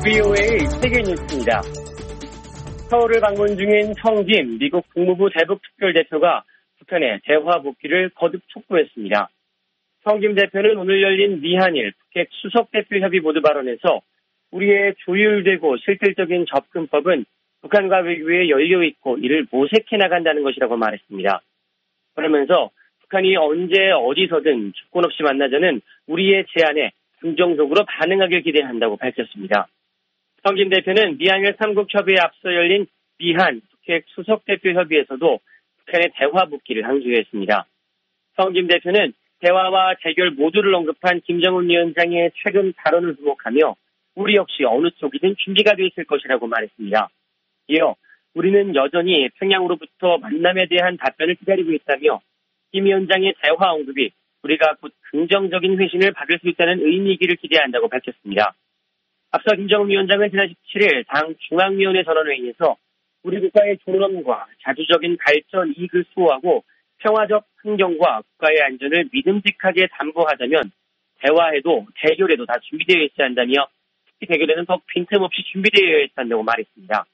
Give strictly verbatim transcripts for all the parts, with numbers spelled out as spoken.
브이오에이 세계 뉴스입니다. 서울을 방문 중인 성김 미국 국무부 대북특별대표가 북한의 대화 복귀를 거듭 촉구했습니다. 성김 대표는 오늘 열린 미한일 북핵 수석대표협의 모두 발언에서 우리의 조율되고 실질적인 접근법은 북한과 외교에 열려있고 이를 모색해 나간다는 것이라고 말했습니다. 그러면서 북한이 언제 어디서든 조건 없이 만나자는 우리의 제안에 긍정적으로 반응하길 기대한다고 밝혔습니다. 성김 대표는 미한일 삼국 협의에 앞서 열린 미한 북핵 수석대표 협의에서도 북한의 대화 복귀를 강조했습니다. 성김 대표는 대화와 재결 모두를 언급한 김정은 위원장의 최근 발언을 주목하며 우리 역시 어느 쪽이든 준비가 돼 있을 것이라고 말했습니다. 이어 우리는 여전히 평양으로부터 만남에 대한 답변을 기다리고 있다며 김 위원장의 대화 언급이 우리가 곧 긍정적인 회신을 받을 수 있다는 의미이기를 기대한다고 밝혔습니다. 앞서 김정은 위원장은 지난 십칠일 당 중앙위원회 전원회의에서 우리 국가의 존엄과 자주적인 발전 이익을 수호하고 평화적 환경과 국가의 안전을 믿음직하게 담보하자면 대화에도 대결에도 다 준비되어 있어야 한다며 특히 대결에는 더 빈틈없이 준비되어 있어야 한다고 말했습니다.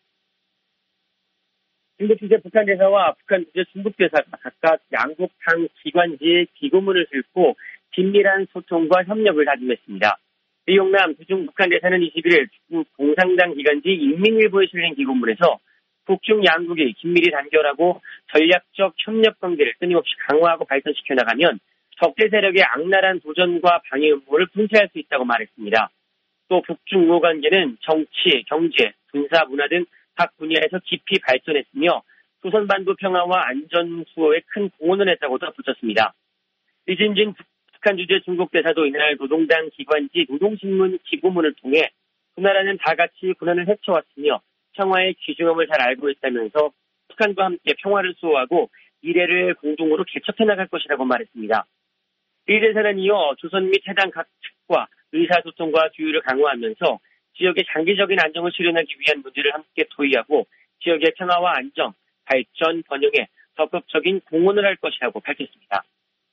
중국 주재 북한 대사와 북한 주재 중국 대사가 각각 양국 당 기관지에 기고문을 싣고 긴밀한 소통과 협력을 다짐했습니다.李용남 주중 북한 대사는 이십일일 중국 공산당 기관지 인민일보에 실린 기고문에서 북중 양국이 긴밀히 단결하고 전략적 협력 관계를 끊임없이 강화하고 발전시켜 나가면 적대 세력의 악랄한 도전과 방해 음모를 분쇄할 수 있다고 말했습니다. 또 북중 우호 관계는 정치, 경제, 군사, 문화 등 각 분야에서 깊이 발전했으며 조선반도 평화와 안전 수호에 큰 공헌을 했다고 덧붙였습니다. 리진진 북한 주재 중국 대사도 이날 노동당 기관지 노동신문 기고문을 통해 두 나라는 다 같이 고난을 헤쳐왔으며 평화의 귀중함을 잘 알고 있다면서 북한과 함께 평화를 수호하고 미래를 공동으로 개척해 나갈 것이라고 말했습니다. 리 대사는 이어 조선 및 해당 각 측과 의사소통과 규율을 강화하면서 지역의 장기적인 안정을 실현하기 위한 문제를 함께 토의하고 지역의 평화와 안정, 발전, 번영에 적극적인 공헌을 할 것이라고 밝혔습니다.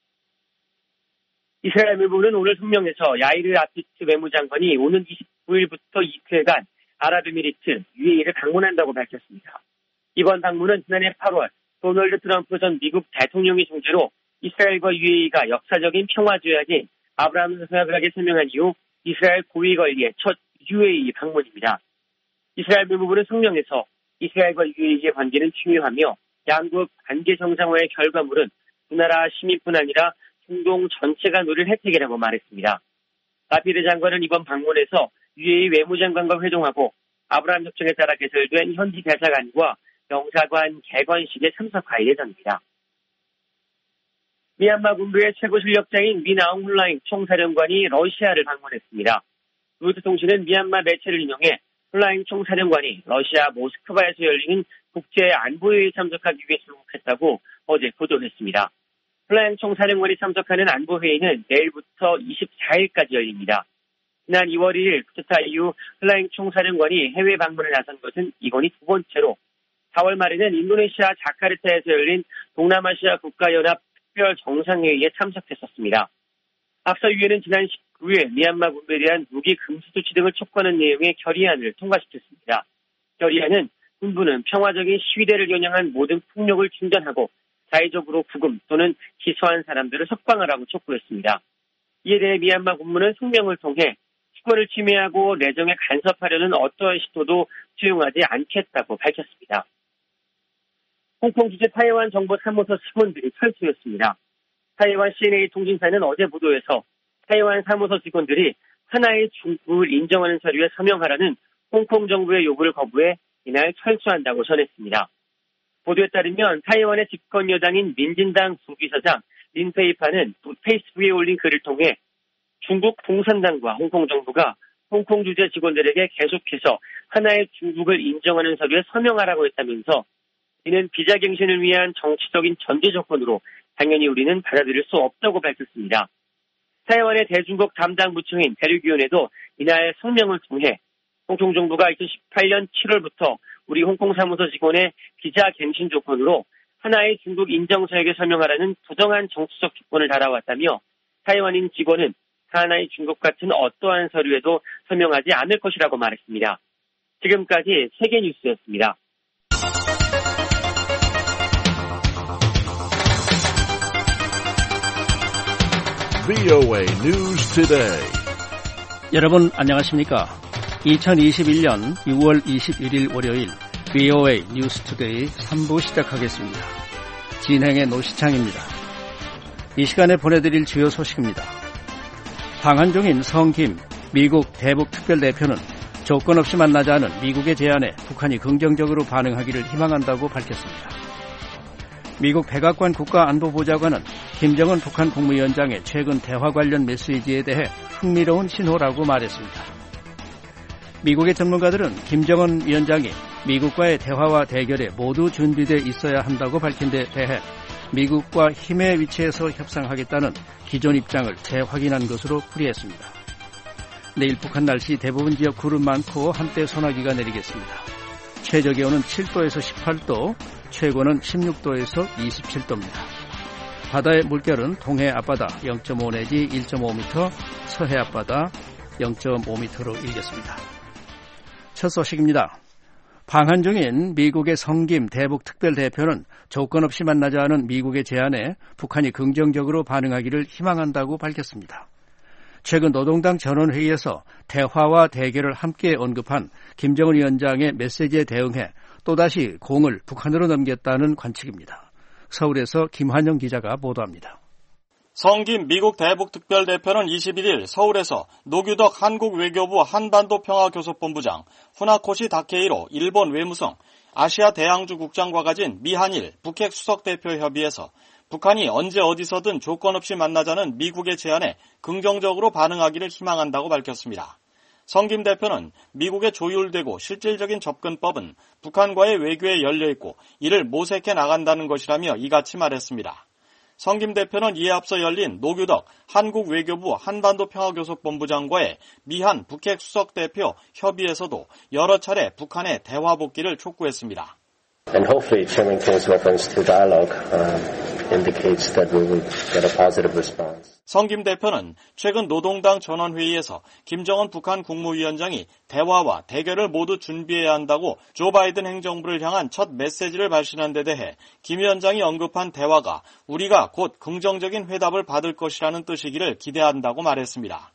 이스라엘 외무부는 오늘 성명에서 야이르 라피드 외무장관이 오는 이십구일부터 이틀간 아랍에미리트 유에이를 방문한다고 밝혔습니다. 이번 방문은 지난해 팔월 도널드 트럼프 전 미국 대통령의 중재로 이스라엘과 유에이가 역사적인 평화 조약인 아브라함 협약을 설명한 이후 이스라엘 고위 관리의 첫 유에이 방문입니다. 이스라엘 외무부는 성명에서 이스라엘과 유에이의 관계는 중요하며 양국 관계 정상화의 결과물은 두 나라 시민뿐 아니라 중동 전체가 누릴 혜택이라고 말했습니다. 라피드 장관은 이번 방문에서 유에이 외무장관과 회동하고 아브라함 협정에 따라 개설된 현지 대사관과 영사관 개관식에 참석할 예정입니다. 미얀마 군부의 최고 실력자인 민아웅 훌라잉 총사령관이 러시아를 방문했습니다. 로이터 통신은 미얀마 매체를 인용해 훌라잉 총사령관이 러시아 모스크바에서 열리는 국제안보회의에 참석하기 위해 출국했다고 어제 보도했습니다. 훌라잉 총사령관이 참석하는 안보회의는 내일부터 이십사일까지 열립니다. 지난 이월 일일 쿠데타 이후 훌라잉 총사령관이 해외 방문에 나선 것은 이번이 두 번째로 사월 말에는 인도네시아 자카르타에서 열린 동남아시아 국가연합 특별 정상회의에 참석했었습니다. 앞서 유엔은 지난 십구일 미얀마 군부에 대한 무기 금수 조치 등을 촉구하는 내용의 결의안을 통과시켰습니다. 결의안은 군부는 평화적인 시위대를 겨냥한 모든 폭력을 중단하고 자의적으로 구금 또는 기소한 사람들을 석방하라고 촉구했습니다. 이에 대해 미얀마 군부는 성명을 통해 주권을 침해하고 내정에 간섭하려는 어떠한 시도도 수용하지 않겠다고 밝혔습니다. 홍콩 주재 타이완 정보 사무소 직원들이 철수했습니다. 타이완 씨엔에이 통신사는 어제 보도에서 타이완 사무소 직원들이 하나의 중국을 인정하는 서류에 서명하라는 홍콩 정부의 요구를 거부해 이날 철수한다고 전했습니다. 보도에 따르면 타이완의 집권 여당인 민진당 부비서장 린페이파는 페이스북에 올린 글을 통해 중국 공산당과 홍콩 정부가 홍콩 주재 직원들에게 계속해서 하나의 중국을 인정하는 서류에 서명하라고 했다면서 이는 비자갱신을 위한 정치적인 전제 조건으로 당연히 우리는 받아들일 수 없다고 밝혔습니다. 타이완의 대중국 담당 부처인 대륙위원회도 이날 성명을 통해 홍콩 정부가 이천십팔년 칠월부터 우리 홍콩 사무소 직원의 비자갱신 조건으로 하나의 중국 인정서약에 서명하라는 부정한 정치적 조건을 달아왔다며 타이완인 직원은 하나의 중국 같은 어떠한 서류에도 서명하지 않을 것이라고 말했습니다. 지금까지 세계뉴스였습니다. 브이오에이 News Today. 여러분 안녕하십니까? 이천이십일년 유월 이십일일 월요일 브이오에이 뉴스 투데이 삼 부 시작하겠습니다. 진행의 노시창입니다. 이 시간에 보내드릴 주요 소식입니다. 방한 중인 성김 미국 대북 특별대표는 조건 없이 만나자는 미국의 제안에 북한이 긍정적으로 반응하기를 희망한다고 밝혔습니다. 미국 백악관 국가안보보좌관은 김정은 북한 국무위원장의 최근 대화 관련 메시지에 대해 흥미로운 신호라고 말했습니다. 미국의 전문가들은 김정은 위원장이 미국과의 대화와 대결에 모두 준비돼 있어야 한다고 밝힌 데 대해 미국과 힘의 위치에서 협상하겠다는 기존 입장을 재확인한 것으로 풀이했습니다. 내일 북한 날씨 대부분 지역 구름 많고 한때 소나기가 내리겠습니다. 최저기온은 칠도에서 십팔도, 최고는 십육도에서 이십칠도입니다. 바다의 물결은 동해 앞바다 영점오 내지 일점오 미터, 서해 앞바다 영점오 미터로 일겠습니다. 첫 소식입니다. 방한 중인 미국의 성김 대북 특별대표는 조건 없이 만나자는 미국의 제안에 북한이 긍정적으로 반응하기를 희망한다고 밝혔습니다. 최근 노동당 전원회의에서 대화와 대결을 함께 언급한 김정은 위원장의 메시지에 대응해 또다시 공을 북한으로 넘겼다는 관측입니다. 서울에서 김환영 기자가 보도합니다. 성김 미국 대북 특별대표는 이십일일 서울에서 노규덕 한국 외교부 한반도 평화교섭본부장, 후나코시 다케이로 일본 외무성, 아시아 대양주 국장과 가진 미한일 북핵 수석대표 협의에서 북한이 언제 어디서든 조건 없이 만나자는 미국의 제안에 긍정적으로 반응하기를 희망한다고 밝혔습니다. 성김 대표는 미국의 조율되고 실질적인 접근법은 북한과의 외교에 열려있고 이를 모색해 나간다는 것이라며 이같이 말했습니다. 성김 대표는 이에 앞서 열린 노규덕 한국 외교부 한반도 평화교섭본부장과의 미한 북핵 수석대표 협의에서도 여러 차례 북한의 대화 복귀를 촉구했습니다. And hopefully Chairman Kim's reference to dialogue um, indicates that we will get a positive response. 성김 대표는 최근 노동당 전원회의에서 김정은 북한 국무위원장이 대화와 대결을 모두 준비해야 한다고 조 바이든 행정부를 향한 첫 메시지를 발신한 데 대해 김 위원장이 언급한 대화가 우리가 곧 긍정적인 회답을 받을 것이라는 뜻이기를 기대한다고 말했습니다.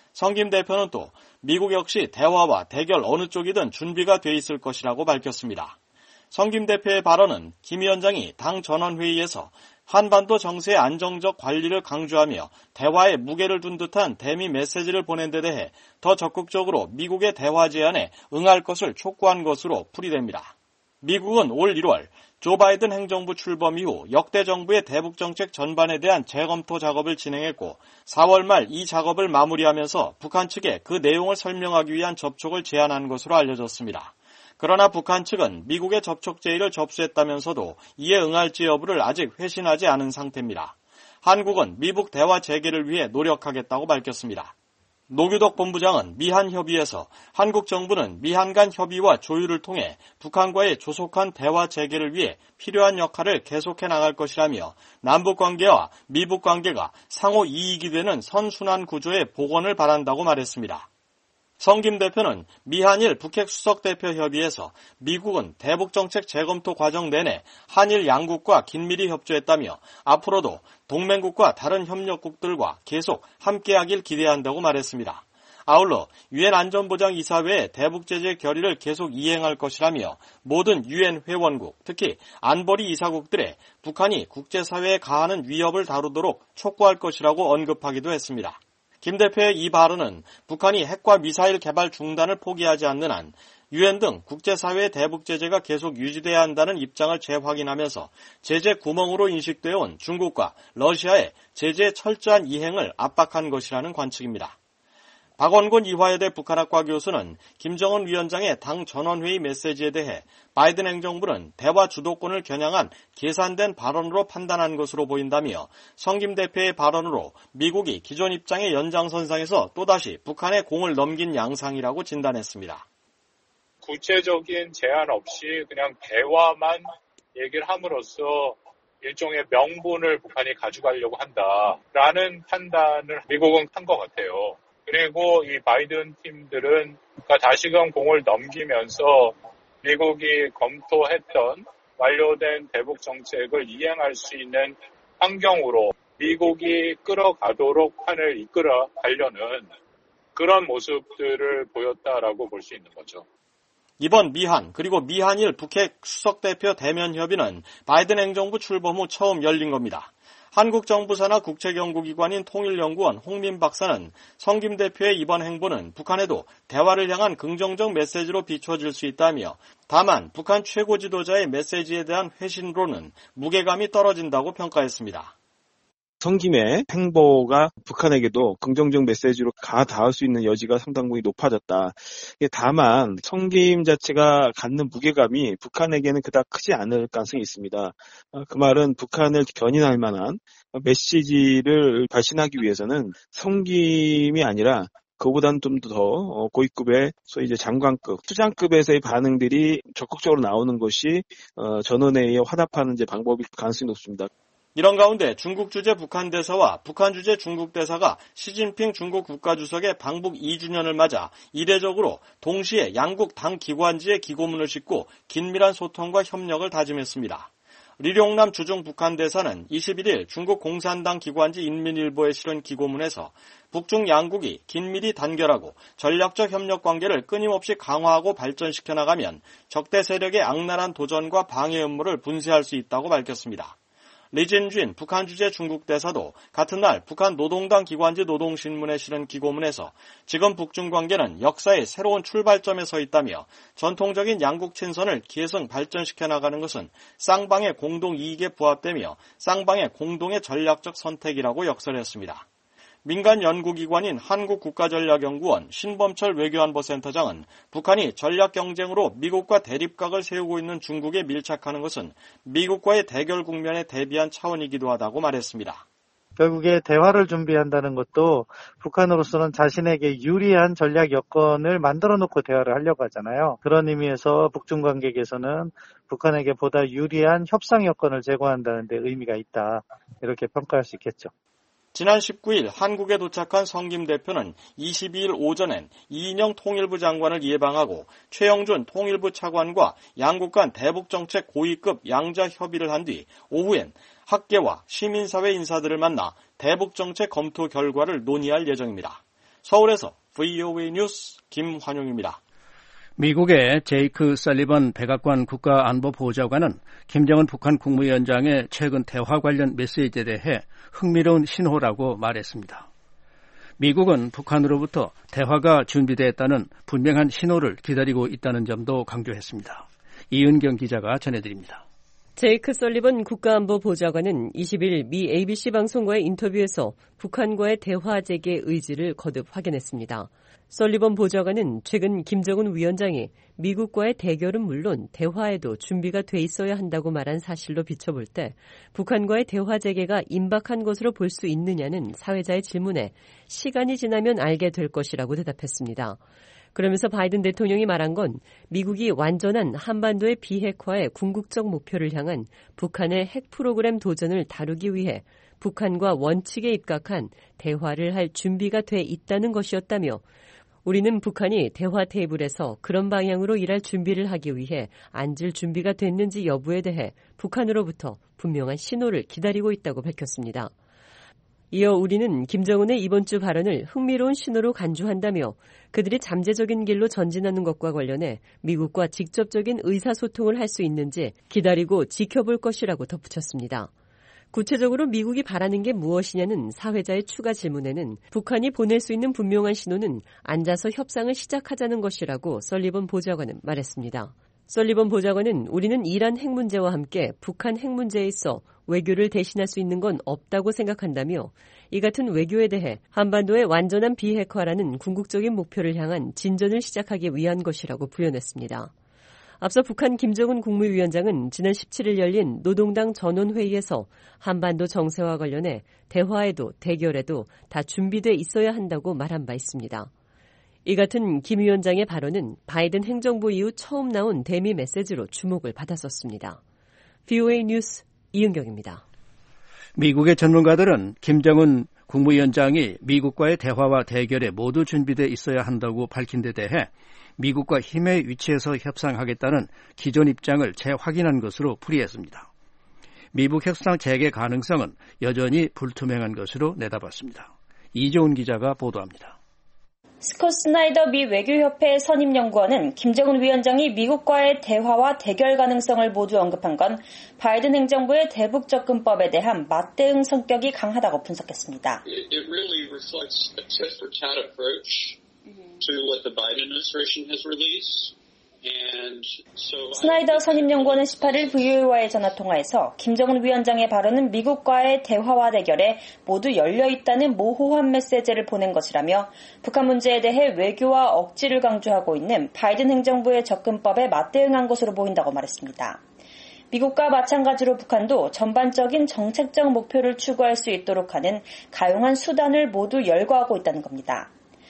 성김 대표는 또 미국 역시 대화와 대결 어느 쪽이든 준비가 돼 있을 것이라고 밝혔습니다. 성김 대표의 발언은 김 위원장이 당 전원회의에서 한반도 정세의 안정적 관리를 강조하며 대화에 무게를 둔 듯한 대미 메시지를 보낸 데 대해 더 적극적으로 미국의 대화 제안에 응할 것을 촉구한 것으로 풀이됩니다. 미국은 올 일월 조 바이든 행정부 출범 이후 역대 정부의 대북 정책 전반에 대한 재검토 작업을 진행했고 사월 말 이 작업을 마무리하면서 북한 측에 그 내용을 설명하기 위한 접촉을 제안한 것으로 알려졌습니다. 그러나 북한 측은 미국의 접촉 제의를 접수했다면서도 이에 응할지 여부를 아직 회신하지 않은 상태입니다. 한국은 미북 대화 재개를 위해 노력하겠다고 밝혔습니다. 노규덕 본부장은 미한 협의에서 한국 정부는 미한 간 협의와 조율을 통해 북한과의 조속한 대화 재개를 위해 필요한 역할을 계속해 나갈 것이라며 남북 관계와 미북 관계가 상호 이익이 되는 선순환 구조의 복원을 바란다고 말했습니다. 성김 대표는 미한일 북핵 수석대표 협의에서 미국은 대북정책 재검토 과정 내내 한일 양국과 긴밀히 협조했다며 앞으로도 동맹국과 다른 협력국들과 계속 함께하길 기대한다고 말했습니다. 아울러 유엔 안전보장이사회의 대북제재 결의를 계속 이행할 것이라며 모든 유엔 회원국, 특히 안보리 이사국들에 북한이 국제사회에 가하는 위협을 다루도록 촉구할 것이라고 언급하기도 했습니다. 김 대표의 이 발언은 북한이 핵과 미사일 개발 중단을 포기하지 않는 한 유엔 등 국제사회의 대북 제재가 계속 유지돼야 한다는 입장을 재확인하면서 제재 구멍으로 인식되어 온 중국과 러시아의 제재 철저한 이행을 압박한 것이라는 관측입니다. 박원곤 이화여대 북한학과 교수는 김정은 위원장의 당 전원회의 메시지에 대해 바이든 행정부는 대화 주도권을 겨냥한 계산된 발언으로 판단한 것으로 보인다며 성김 대표의 발언으로 미국이 기존 입장의 연장선상에서 또다시 북한에 공을 넘긴 양상이라고 진단했습니다. 구체적인 제안 없이 그냥 대화만 얘기를 함으로써 일종의 명분을 북한이 가져가려고 한다라는 판단을 미국은 한 것 같아요. 그리고 이 바이든 팀들은 그러니까 다시금 공을 넘기면서 미국이 검토했던 완료된 대북 정책을 이행할 수 있는 환경으로 미국이 끌어가도록 판을 이끌어 가려는 그런 모습들을 보였다라고 볼 수 있는 거죠. 이번 미한 그리고 미한일 북핵 수석대표 대면 협의는 바이든 행정부 출범 후 처음 열린 겁니다. 한국 정부 산하 국책연구기관인 통일연구원 홍민 박사는 성김 대표의 이번 행보는 북한에도 대화를 향한 긍정적 메시지로 비춰질 수 있다며 다만 북한 최고 지도자의 메시지에 대한 회신으로는 무게감이 떨어진다고 평가했습니다. 성김의 행보가 북한에게도 긍정적 메시지로 가 닿을 수 있는 여지가 상당히 높아졌다. 다만 성김 자체가 갖는 무게감이 북한에게는 그닥 크지 않을 가능성이 있습니다. 그 말은 북한을 견인할 만한 메시지를 발신하기 위해서는 성김이 아니라 그보다는 좀 더 고위급의 소위 이제 장관급, 수장급에서의 반응들이 적극적으로 나오는 것이 전원회의에 화답하는 이제 방법일 가능성이 높습니다. 이런 가운데 중국 주재 북한 대사와 북한 주재 중국 대사가 시진핑 중국 국가주석의 방북 이 주년을 맞아 이례적으로 동시에 양국 당 기관지에 기고문을 싣고 긴밀한 소통과 협력을 다짐했습니다. 리룡남 주중 북한 대사는 이십일일 중국 공산당 기관지 인민일보에 실은 기고문에서 북중 양국이 긴밀히 단결하고 전략적 협력 관계를 끊임없이 강화하고 발전시켜 나가면 적대 세력의 악랄한 도전과 방해 음모를 분쇄할 수 있다고 밝혔습니다. 리진쥔 북한 주재 중국 대사도 같은 날 북한 노동당 기관지 노동신문에 실은 기고문에서 지금 북중 관계는 역사의 새로운 출발점에 서 있다며 전통적인 양국 친선을 계승 발전시켜 나가는 것은 쌍방의 공동 이익에 부합되며 쌍방의 공동의 전략적 선택이라고 역설했습니다. 민간 연구기관인 한국국가전략연구원 신범철 외교안보센터장은 북한이 전략 경쟁으로 미국과 대립각을 세우고 있는 중국에 밀착하는 것은 미국과의 대결 국면에 대비한 차원이기도 하다고 말했습니다. 결국에 대화를 준비한다는 것도 북한으로서는 자신에게 유리한 전략 여건을 만들어 놓고 대화를 하려고 하잖아요. 그런 의미에서 북중 관계에서는 북한에게 보다 유리한 협상 여건을 제공한다는 데 의미가 있다. 이렇게 평가할 수 있겠죠. 지난 십구일 한국에 도착한 성김 대표는 이십이일 오전엔 이인영 통일부 장관을 예방하고 최영준 통일부 차관과 양국 간 대북정책 고위급 양자 협의를 한 뒤 오후엔 학계와 시민사회 인사들을 만나 대북정책 검토 결과를 논의할 예정입니다. 서울에서 브이오에이 뉴스 김환용입니다. 미국의 제이크 설리번 백악관 국가안보보좌관은 김정은 북한 국무위원장의 최근 대화 관련 메시지에 대해 흥미로운 신호라고 말했습니다. 미국은 북한으로부터 대화가 준비됐다는 분명한 신호를 기다리고 있다는 점도 강조했습니다. 이은경 기자가 전해드립니다. 제이크 설리번 국가안보보좌관은 이십일 미 에이비씨 방송과의 인터뷰에서 북한과의 대화 재개 의지를 거듭 확인했습니다. 설리번 보좌관은 최근 김정은 위원장이 미국과의 대결은 물론 대화에도 준비가 돼 있어야 한다고 말한 사실로 비춰볼 때 북한과의 대화 재개가 임박한 것으로 볼 수 있느냐는 사회자의 질문에 시간이 지나면 알게 될 것이라고 대답했습니다. 그러면서 바이든 대통령이 말한 건 미국이 완전한 한반도의 비핵화의 궁극적 목표를 향한 북한의 핵 프로그램 도전을 다루기 위해 북한과 원칙에 입각한 대화를 할 준비가 돼 있다는 것이었다며 우리는 북한이 대화 테이블에서 그런 방향으로 일할 준비를 하기 위해 앉을 준비가 됐는지 여부에 대해 북한으로부터 분명한 신호를 기다리고 있다고 밝혔습니다. 이어 우리는 김정은의 이번 주 발언을 흥미로운 신호로 간주한다며 그들이 잠재적인 길로 전진하는 것과 관련해 미국과 직접적인 의사소통을 할 수 있는지 기다리고 지켜볼 것이라고 덧붙였습니다. 구체적으로 미국이 바라는 게 무엇이냐는 사회자의 추가 질문에는 북한이 보낼 수 있는 분명한 신호는 앉아서 협상을 시작하자는 것이라고 설리번 보좌관은 말했습니다. 설리번 보좌관은 우리는 이란 핵 문제와 함께 북한 핵 문제에 있어 외교를 대신할 수 있는 건 없다고 생각한다며 이 같은 외교에 대해 한반도의 완전한 비핵화라는 궁극적인 목표를 향한 진전을 시작하기 위한 것이라고 부연했습니다. 앞서 북한 김정은 국무위원장은 지난 십칠일 열린 노동당 전원회의에서 한반도 정세와 관련해 대화에도 대결에도 다 준비돼 있어야 한다고 말한 바 있습니다. 이 같은 김 위원장의 발언은 바이든 행정부 이후 처음 나온 대미 메시지로 주목을 받았었습니다. 브이오에이 뉴스 이은경입니다. 미국의 전문가들은 김정은 국무위원장이 미국과의 대화와 대결에 모두 준비되어 있어야 한다고 밝힌 데 대해 미국과 힘의 위치에서 협상하겠다는 기존 입장을 재확인한 것으로 풀이했습니다. 미국 협상 재개 가능성은 여전히 불투명한 것으로 내다봤습니다. 이종훈 기자가 보도합니다. 스콧 스나이더 미 외교협회 선임연구원은 김정은 위원장이 미국과의 대화와 대결 가능성을 모두 언급한 건 바이든 행정부의 대북 접근법에 대한 맞대응 성격이 강하다고 분석했습니다. It really reflects a tit for tat approach to what the Biden administration has released. 스나이더 선임연구원은 십팔 일 브이오에이와의 전화통화에서 김정은 위원장의 발언은 미국과의 대화와 대결에 모두 열려있다는 모호한 메시지를 보낸 것이라며 북한 문제에 대해 외교와 억지를 강조하고 있는 바이든 행정부의 접근법에 맞대응한 것으로 보인다고 말했습니다. 미국과 마찬가지로 북한도 전반적인 정책적 목표를 추구할 수 있도록 하는 가용한 수단을 모두 열거하고 있다는 겁니다.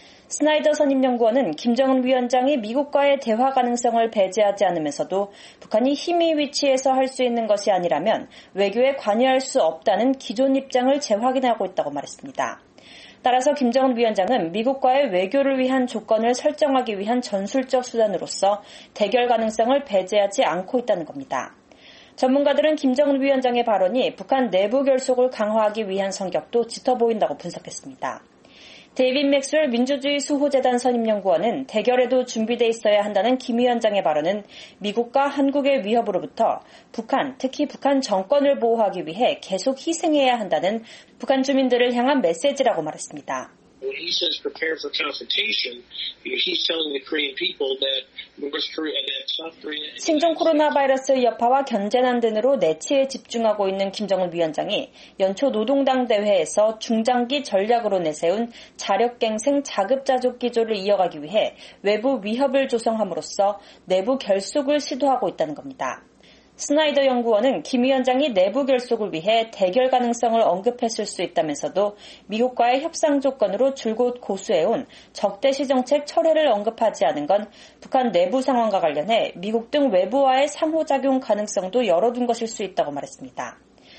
스나이더 선임연구원은 김정은 위원장이 미국과의 대화 가능성을 배제하지 않으면서도 북한이 힘의 위치에서 할 수 있는 것이 아니라면 외교에 관여할 수 없다는 기존 입장을 재확인하고 있다고 말했습니다. 따라서 김정은 위원장은 미국과의 외교를 위한 조건을 설정하기 위한 전술적 수단으로서 대결 가능성을 배제하지 않고 있다는 겁니다. 전문가들은 김정은 위원장의 발언이 북한 내부 결속을 강화하기 위한 성격도 짙어 보인다고 분석했습니다. 데이빗 맥스웰 민주주의 수호재단 선임연구원은 대결에도 준비돼 있어야 한다는 김 위원장의 발언은 미국과 한국의 위협으로부터 북한, 특히 북한 정권을 보호하기 위해 계속 희생해야 한다는 북한 주민들을 향한 메시지라고 말했습니다. When he says prepare for confrontation, he's telling the Korean people that North Korea, that South Korea. 신종 코로나 바이러스 여파와 견제난 등으로 내치에 집중하고 있는 김정은 위원장이 연초 노동당 대회에서 중장기 전략으로 내세운 자력갱생 자급자족 기조를 이어가기 위해 외부 위협을 조성함으로써 내부 결속을 시도하고 있다는 겁니다. 스나이더 연구원은 김 위원장이 내부 결속을 위해 대결 가능성을 언급했을 수 있다면서도 미국과의 협상 조건으로 줄곧 고수해온 적대시 정책 철회를 언급하지 않은 건 북한 내부 상황과 관련해 미국 등 외부와의 상호작용 가능성도 열어둔 것일 수 있다고 말했습니다.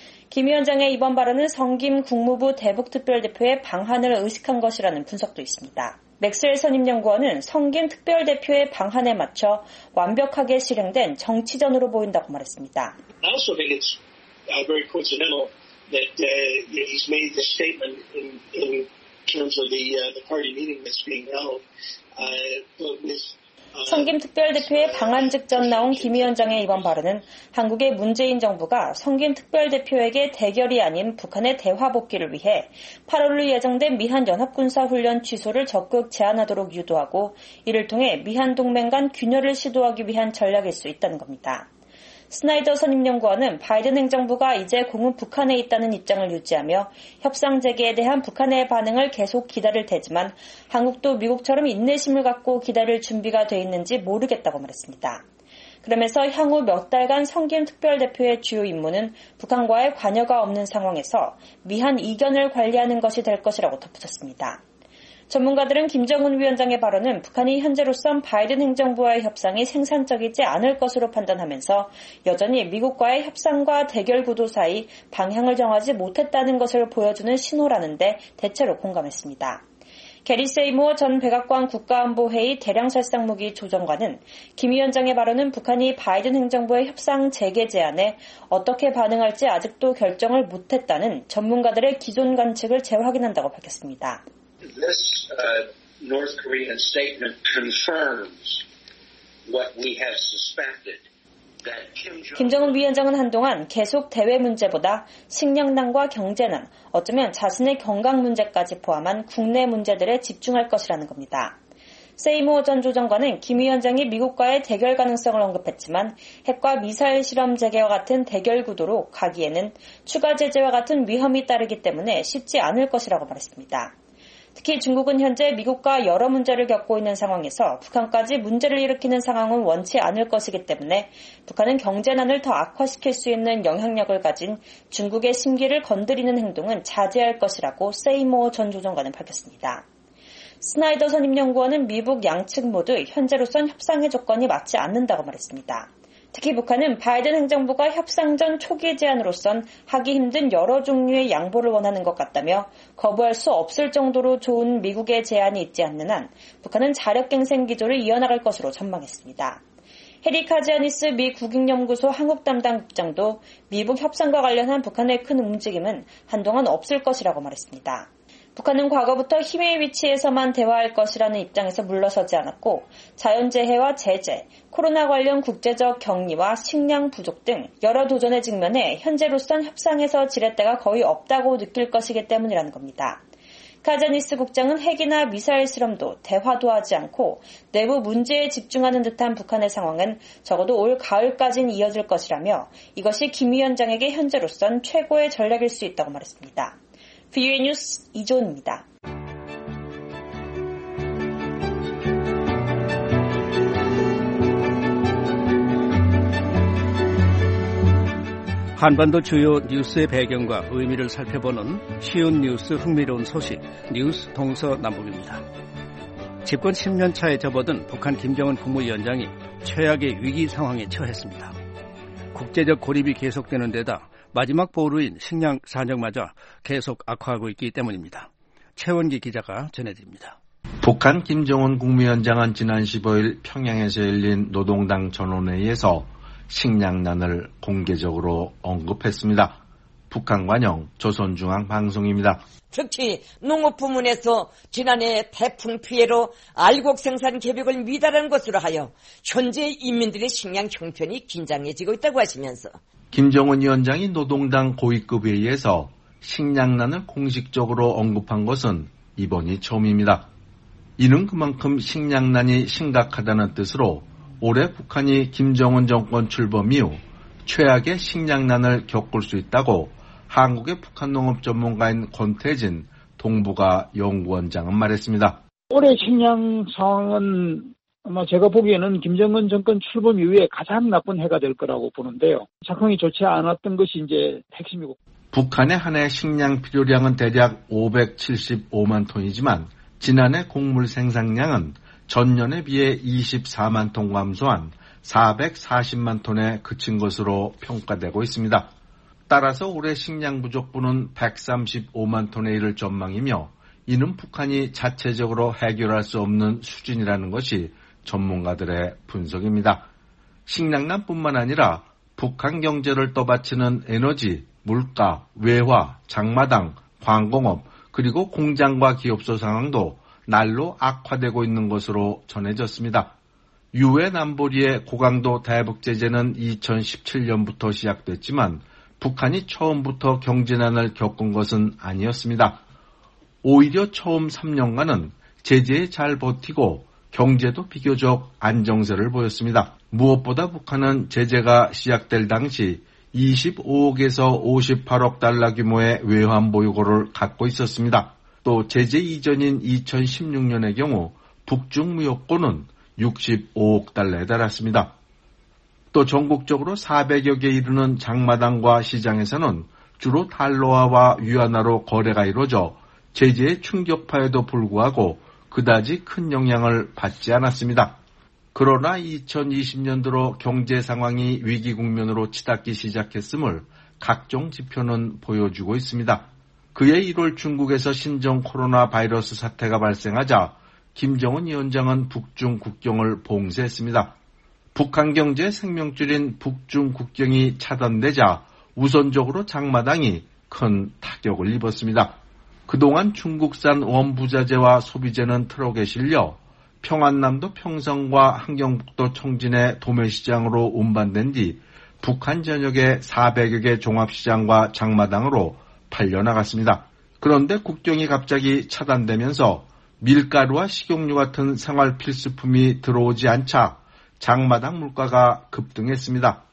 김 위원장의 이번 발언은 성김 국무부 대북특별대표의 방한을 의식한 것이라는 분석도 있습니다. 맥스웰 선임연구원은 성김 특별대표의 방한에 맞춰 완벽하게 실행된 정치전으로 보인다고 말했습니다. I also think it's uh, very coincidental that uh, he's made this statement in, in terms of the uh, the party meeting that's being held. Uh, but with 성김 특별대표의 방한 직전 나온 김 위원장의 이번 발언은 한국의 문재인 정부가 성김 특별대표에게 대결이 아닌 북한의 대화 복귀를 위해 팔월로 예정된 미한 연합군사훈련 취소를 적극 제안하도록 유도하고 이를 통해 미한 동맹 간 균열을 시도하기 위한 전략일 수 있다는 겁니다. 스나이더 선임연구원은 바이든 행정부가 이제 공은 북한에 있다는 입장을 유지하며 협상 재개에 대한 북한의 반응을 계속 기다릴 테지만 한국도 미국처럼 인내심을 갖고 기다릴 준비가 돼 있는지 모르겠다고 말했습니다. 그러면서 향후 몇 달간 성김 특별대표의 주요 임무는 북한과의 관여가 없는 상황에서 미한 이견을 관리하는 것이 될 것이라고 덧붙였습니다. 전문가들은 김정은 위원장의 발언은 북한이 현재로선 바이든 행정부와의 협상이 생산적이지 않을 것으로 판단하면서 여전히 미국과의 협상과 대결 구도 사이 방향을 정하지 못했다는 것을 보여주는 신호라는데 대체로 공감했습니다. 게리 세이모어 전 백악관 국가안보회의 대량살상무기 조정관은 김 위원장의 발언은 북한이 바이든 행정부의 협상 재개 제안에 어떻게 반응할지 아직도 결정을 못했다는 전문가들의 기존 관측을 재확인한다고 밝혔습니다. This uh, North Korean statement confirms what we have suspected. 김정은 위원장은 한동안 계속 대외 문제보다 식량난과 경제난, 어쩌면 자신의 건강 문제까지 포함한 국내 문제들에 집중할 것이라는 겁니다. 세이모어 전 조정관은 김 위원장이 미국과의 대결 가능성을 언급했지만 핵과 미사일 실험 재개와 같은 대결 구도로 가기에는 추가 제재와 같은 위험이 따르기 때문에 쉽지 않을 것이라고 말했습니다. 특히 중국은 현재 미국과 여러 문제를 겪고 있는 상황에서 북한까지 문제를 일으키는 상황은 원치 않을 것이기 때문에 북한은 경제난을 더 악화시킬 수 있는 영향력을 가진 중국의 심기를 건드리는 행동은 자제할 것이라고 세이모어 전 조정관은 밝혔습니다. 스나이더 선임연구원은 미국 양측 모두 현재로선 협상의 조건이 맞지 않는다고 말했습니다. 특히 북한은 바이든 행정부가 협상전 초기 제안으로선 하기 힘든 여러 종류의 양보를 원하는 것 같다며 거부할 수 없을 정도로 좋은 미국의 제안이 있지 않는 한 북한은 자력갱생 기조를 이어나갈 것으로 전망했습니다. 해리 카지아니스 미 국익연구소 한국 담당 국장도 미북 협상과 관련한 북한의 큰 움직임은 한동안 없을 것이라고 말했습니다. 북한은 과거부터 힘의 위치에서만 대화할 것이라는 입장에서 물러서지 않았고 자연재해와 제재, 코로나 관련 국제적 격리와 식량 부족 등 여러 도전에 직면해 현재로선 협상에서 지렛대가 거의 없다고 느낄 것이기 때문이라는 겁니다. 카자니스 국장은 핵이나 미사일 실험도 대화도 하지 않고 내부 문제에 집중하는 듯한 북한의 상황은 적어도 올 가을까지는 이어질 것이라며 이것이 김 위원장에게 현재로선 최고의 전략일 수 있다고 말했습니다. 브이오에이 뉴스 이조은입니다. 한반도 주요 뉴스의 배경과 의미를 살펴보는 쉬운 뉴스 흥미로운 소식 뉴스 동서남북입니다. 집권 십 년 차에 접어든 북한 김정은 국무위원장이 최악의 위기 상황에 처했습니다. 국제적 고립이 계속되는 데다 마지막 보루인 식량 산정마저 계속 악화하고 있기 때문입니다. 최원기 기자가 전해드립니다. 북한 김정은 국무위원장은 지난 십오일 평양에서 열린 노동당 전원회의에서 식량난을 공개적으로 언급했습니다. 북한 관영 조선중앙방송입니다. 특히 농업 부문에서 지난해 태풍 피해로 알곡 생산 계획을 미달한 것으로 하여 현재 인민들의 식량 형편이 긴장해지고 있다고 하시면서 김정은 위원장이 노동당 고위급 회의에서 식량난을 공식적으로 언급한 것은 이번이 처음입니다. 이는 그만큼 식량난이 심각하다는 뜻으로 올해 북한이 김정은 정권 출범 이후 최악의 식량난을 겪을 수 있다고 한국의 북한 농업 전문가인 권태진 동북아 연구원장은 말했습니다. 올해 식량 상황은 아마 제가 보기에는 김정은 정권 출범 이후에 가장 나쁜 해가 될 거라고 보는데요. 작황이 좋지 않았던 것이 이제 핵심이고. 북한의 한 해 식량 필요량은 대략 오백칠십오만 톤이지만 지난해 곡물 생산량은 전년에 비해 이십사만 톤 감소한 사백사십만 톤에 그친 것으로 평가되고 있습니다. 따라서 올해 식량 부족분은 백삼십오만 톤에 이를 전망이며 이는 북한이 자체적으로 해결할 수 없는 수준이라는 것이 전문가들의 분석입니다. 식량난뿐만 아니라 북한 경제를 떠받치는 에너지, 물가, 외화, 장마당, 광공업 그리고 공장과 기업소 상황도 날로 악화되고 있는 것으로 전해졌습니다. 유엔 안보리의 고강도 대북 제재는 이천십칠년부터 시작됐지만 북한이 처음부터 경제난을 겪은 것은 아니었습니다. 오히려 처음 삼 년간은 제재에 잘 버티고 경제도 비교적 안정세를 보였습니다. 무엇보다 북한은 제재가 시작될 당시 이십오억에서 오십팔억 달러 규모의 외환 보유고를 갖고 있었습니다. 또 제재 이전인 이천십육년의 경우 북중 무역고는 육십오억 달러에 달했습니다. 또 전국적으로 사백여 개 이르는 장마당과 시장에서는 주로 달러화와 위안화로 거래가 이루어져 제재의 충격파에도 불구하고 그다지 큰 영향을 받지 않았습니다. 그러나 이천이십 년도로 경제 상황이 위기 국면으로 치닫기 시작했음을 각종 지표는 보여주고 있습니다. 그해 일월 중국에서 신종 코로나 바이러스 사태가 발생하자 김정은 위원장은 북중 국경을 봉쇄했습니다. 북한 경제의 생명줄인 북중 국경이 차단되자 우선적으로 장마당이 큰 타격을 입었습니다. 그동안 중국산 원부자재와 소비재는 트럭에 실려 평안남도 평성과 함경북도 청진의 도매시장으로 운반된 뒤 북한 전역의 사백여 개 종합시장과 장마당으로 팔려나갔습니다. 그런데 국경이 갑자기 차단되면서 밀가루와 식용유 같은 생활 필수품이 들어오지 않자 장마당 물가가 급등했습니다.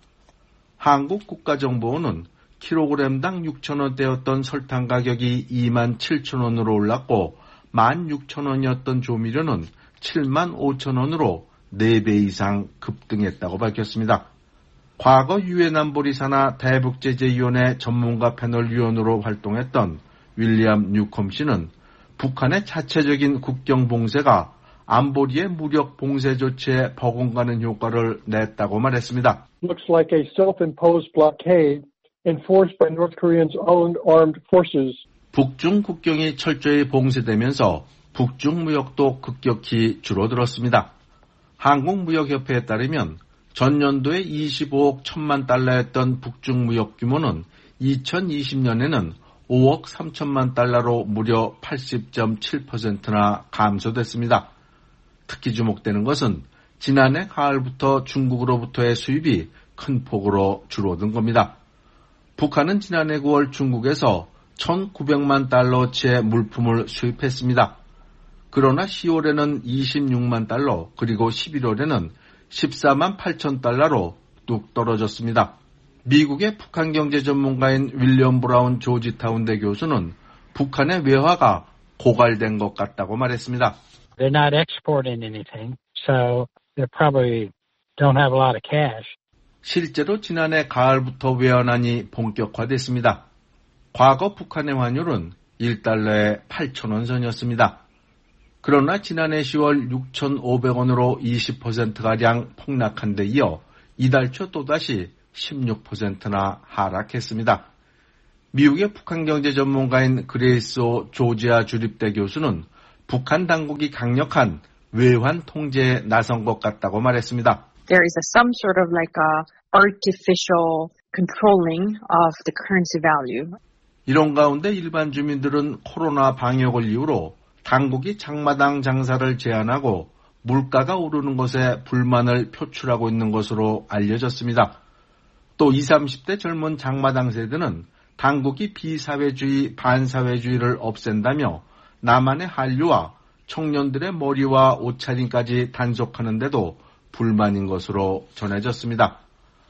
한국국가정보원은 킬로그램당 육천 원대였던 설탕 가격이 이만 칠천 원으로 올랐고 만 육천 원이었던 조미료는 칠만 오천 원으로 네 배 이상 급등했다고 밝혔습니다. 과거 유엔 안보리 산하 대북제재위원회 전문가 패널 위원으로 활동했던 윌리엄 뉴컴 씨는 북한의 자체적인 국경 봉쇄가 안보리의 무력 봉쇄 조치에 버금가는 효과를 냈다고 말했습니다. Looks like a self-imposed blockade enforced by North Korea's own armed forces. 북중 국경이 철저히 봉쇄되면서 북중 무역도 급격히 줄어들었습니다. 한국무역협회에 따르면 전년도에 이십오억 천만 달러였던 북중 무역 규모는 이천이십 년에는 오억 삼천만 달러로 무려 팔십 점 칠 퍼센트나 감소됐습니다. 특히 주목되는 것은 지난해 가을부터 중국으로부터의 수입이 큰 폭으로 줄어든 겁니다. 북한은 지난해 구월 중국에서 천구백만 달러어치의 물품을 수입했습니다. 그러나 시월에는 이십육만 달러, 그리고 십일월에는 십사만 팔천 달러로 뚝 떨어졌습니다. 미국의 북한 경제 전문가인 윌리엄 브라운 조지타운대 교수는 북한의 외화가 고갈된 것 같다고 말했습니다. They're not exporting anything, so they probably don't have a lot of cash. 실제로 지난해 가을부터 외환난이 본격화됐습니다. 과거 북한의 환율은 일 달러에 팔천 원 선이었습니다. 그러나 지난해 시월 육천오백 원으로 이십 퍼센트가량 폭락한 데 이어 이달 초 또다시 십육 퍼센트나 하락했습니다. 미국의 북한 경제 전문가인 그레이스 오 조지아 주립대 교수는 북한 당국이 강력한 외환 통제에 나선 것 같다고 말했습니다. There is a, some sort of like a artificial controlling of the currency value. 이런 가운데 일반 주민들은 코로나 방역을 이유로 당국이 장마당 장사를 제한하고 물가가 오르는 것에 불만을 표출하고 있는 것으로 알려졌습니다. 또 이십, 삼십 대 젊은 장마당 세대는 당국이 비사회주의, 반사회주의를 없앤다며 남한의 한류와 청년들의 머리와 옷차림까지 단속하는데도 불만인 것으로 전해졌습니다.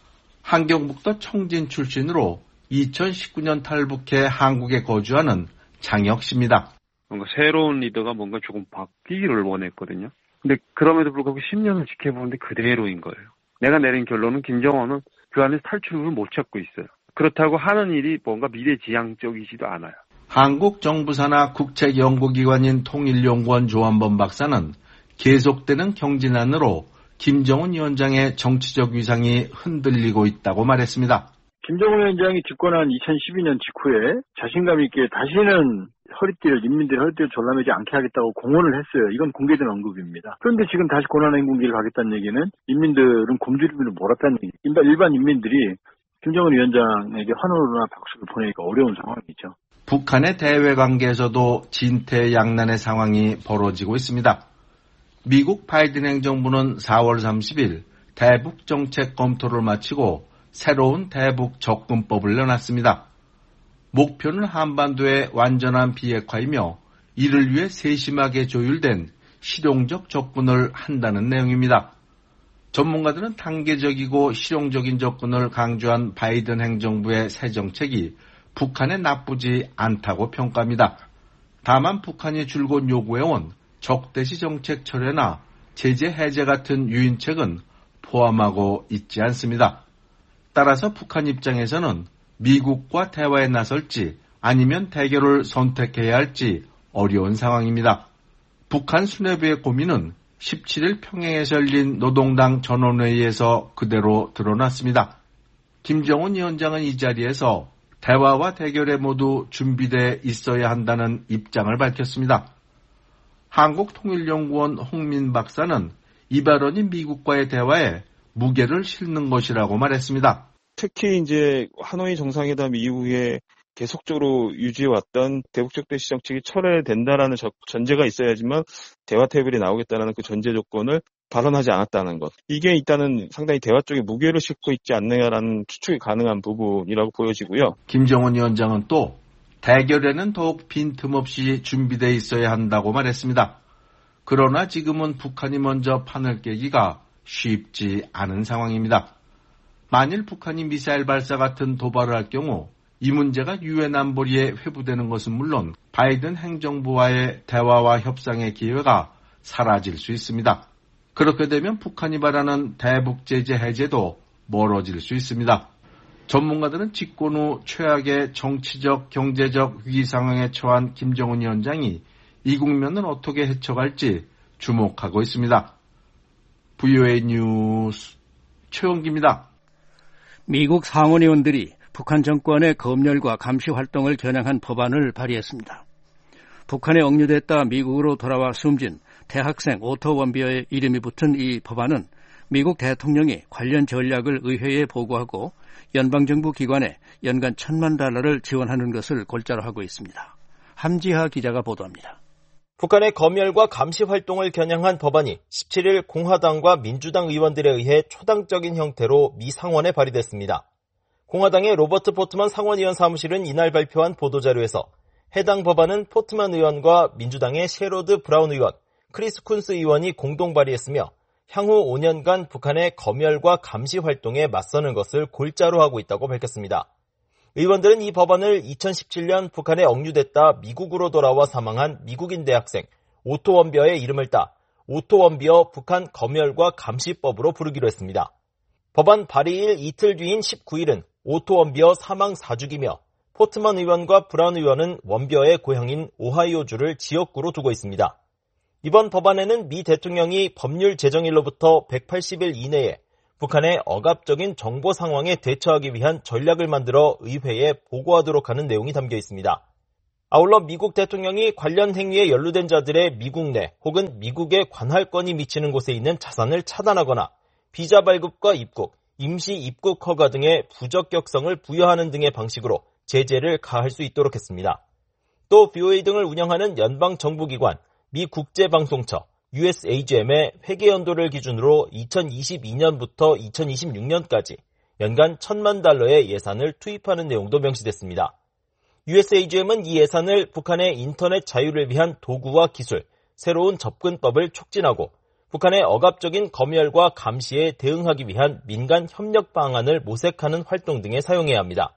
한경북도 청진 출신으로 이천십구 년 탈북해 한국에 거주하는 장혁 씨입니다. 뭔가 새로운 리더가 뭔가 조금 바뀌기를 원했거든요. 근데 그럼에도 불구하고 십 년을 지켜보는데 그대로인 거예요. 내가 내린 결론은 김정은은 그 안에서 탈출을 못 찾고 있어요. 그렇다고 하는 일이 뭔가 미래지향적이지도 않아요. 한국 정부 산하 국책연구기관인 통일연구원 조한범 박사는 계속되는 경진안으로 김정은 위원장의 정치적 위상이 흔들리고 있다고 말했습니다. 김정은 위원장이 집권한 이천십이 년 직후에 자신감 있게 다시는 허리띠를, 인민들의 허리띠를 졸라매지 않게 하겠다고 공언을 했어요. 이건 공개된 언급입니다. 그런데 지금 다시 고난행군기를 가겠다는 얘기는 인민들은 곰주리비를 몰았다는 얘기. 일반 인민들이 김정은 위원장에게 환호나 박수를 보내기가 어려운 상황이죠. 북한의 대외 관계에서도 진퇴양난의 상황이 벌어지고 있습니다. 미국 바이든 행정부는 사월 삼십일 대북 정책 검토를 마치고 새로운 대북 접근법을 내놨습니다. 목표는 한반도의 완전한 비핵화이며 이를 위해 세심하게 조율된 실용적 접근을 한다는 내용입니다. 전문가들은 단계적이고 실용적인 접근을 강조한 바이든 행정부의 새 정책이 북한에 나쁘지 않다고 평가합니다. 다만 북한이 줄곧 요구해온 적대시 정책 철회나 제재 해제 같은 유인책은 포함하고 있지 않습니다. 따라서 북한 입장에서는 미국과 대화에 나설지 아니면 대결을 선택해야 할지 어려운 상황입니다. 북한 수뇌부의 고민은 십칠 일 평양에서 열린 노동당 전원회의에서 그대로 드러났습니다. 김정은 위원장은 이 자리에서 대화와 대결에 모두 준비돼 있어야 한다는 입장을 밝혔습니다. 한국통일연구원 홍민 박사는 이 발언이 미국과의 대화에 무게를 실는 것이라고 말했습니다. 특히 이제 하노이 정상회담 이후에 계속적으로 유지해왔던 대북적 대시 정책이 철회된다라는 전제가 있어야지만 대화 테이블에 나오겠다는 그 전제 조건을 발언하지 않았다는 것. 이게 일단은 상당히 대화 쪽에 무게를 싣고 있지 않느냐라는 추측이 가능한 부분이라고 보여지고요. 김정은 위원장은 또 대결에는 더욱 빈틈없이 준비되어 있어야 한다고 말했습니다. 그러나 지금은 북한이 먼저 판을 깨기가 쉽지 않은 상황입니다. 만일 북한이 미사일 발사 같은 도발을 할 경우 이 문제가 유엔 안보리에 회부되는 것은 물론 바이든 행정부와의 대화와 협상의 기회가 사라질 수 있습니다. 그렇게 되면 북한이 바라는 대북 제재 해제도 멀어질 수 있습니다. 전문가들은 집권 후 최악의 정치적, 경제적 위기 상황에 처한 김정은 위원장이 이 국면을 어떻게 헤쳐갈지 주목하고 있습니다. 브이오에이 뉴스 최용기입니다. 미국 상원의원들이 북한 정권의 검열과 감시 활동을 겨냥한 법안을 발의했습니다. 북한에 억류됐다 미국으로 돌아와 숨진 대학생 오토 원비어의 이름이 붙은 이 법안은 미국 대통령이 관련 전략을 의회에 보고하고 연방정부 기관에 연간 천만 달러를 지원하는 것을 골자로 하고 있습니다. 함지하 기자가 보도합니다. 북한의 검열과 감시 활동을 겨냥한 법안이 십칠일 공화당과 민주당 의원들에 의해 초당적인 형태로 미 상원에 발의됐습니다. 공화당의 로버트 포트만 상원의원 사무실은 이날 발표한 보도자료에서 해당 법안은 포트만 의원과 민주당의 셰로드 브라운 의원, 크리스 쿤스 의원이 공동 발의했으며 향후 오 년간 북한의 검열과 감시 활동에 맞서는 것을 골자로 하고 있다고 밝혔습니다. 의원들은 이 법안을 이천십칠년 북한에 억류됐다 미국으로 돌아와 사망한 미국인 대학생 오토 원비어의 이름을 따 오토 원비어 북한 검열과 감시법으로 부르기로 했습니다. 법안 발의일 이틀 뒤인 십구일은 오토 원비어 사망 사주기며 포트만 의원과 브라운 의원은 원비어의 고향인 오하이오주를 지역구로 두고 있습니다. 이번 법안에는 미 대통령이 법률 제정일로부터 백팔십일 이내에 북한의 억압적인 정보 상황에 대처하기 위한 전략을 만들어 의회에 보고하도록 하는 내용이 담겨 있습니다. 아울러 미국 대통령이 관련 행위에 연루된 자들의 미국 내 혹은 미국의 관할권이 미치는 곳에 있는 자산을 차단하거나 비자 발급과 입국, 임시 입국 허가 등의 부적격성을 부여하는 등의 방식으로 제재를 가할 수 있도록 했습니다. 또 브이오에이 등을 운영하는 연방정부기관, 미 국제방송처, 유에스에이지엠의 회계 연도를 기준으로 이천이십이년부터 이천이십육년까지 연간 천만 달러의 예산을 투입하는 내용도 명시됐습니다. 유에스에이지엠은 이 예산을 북한의 인터넷 자유를 위한 도구와 기술, 새로운 접근법을 촉진하고 북한의 억압적인 검열과 감시에 대응하기 위한 민간 협력 방안을 모색하는 활동 등에 사용해야 합니다.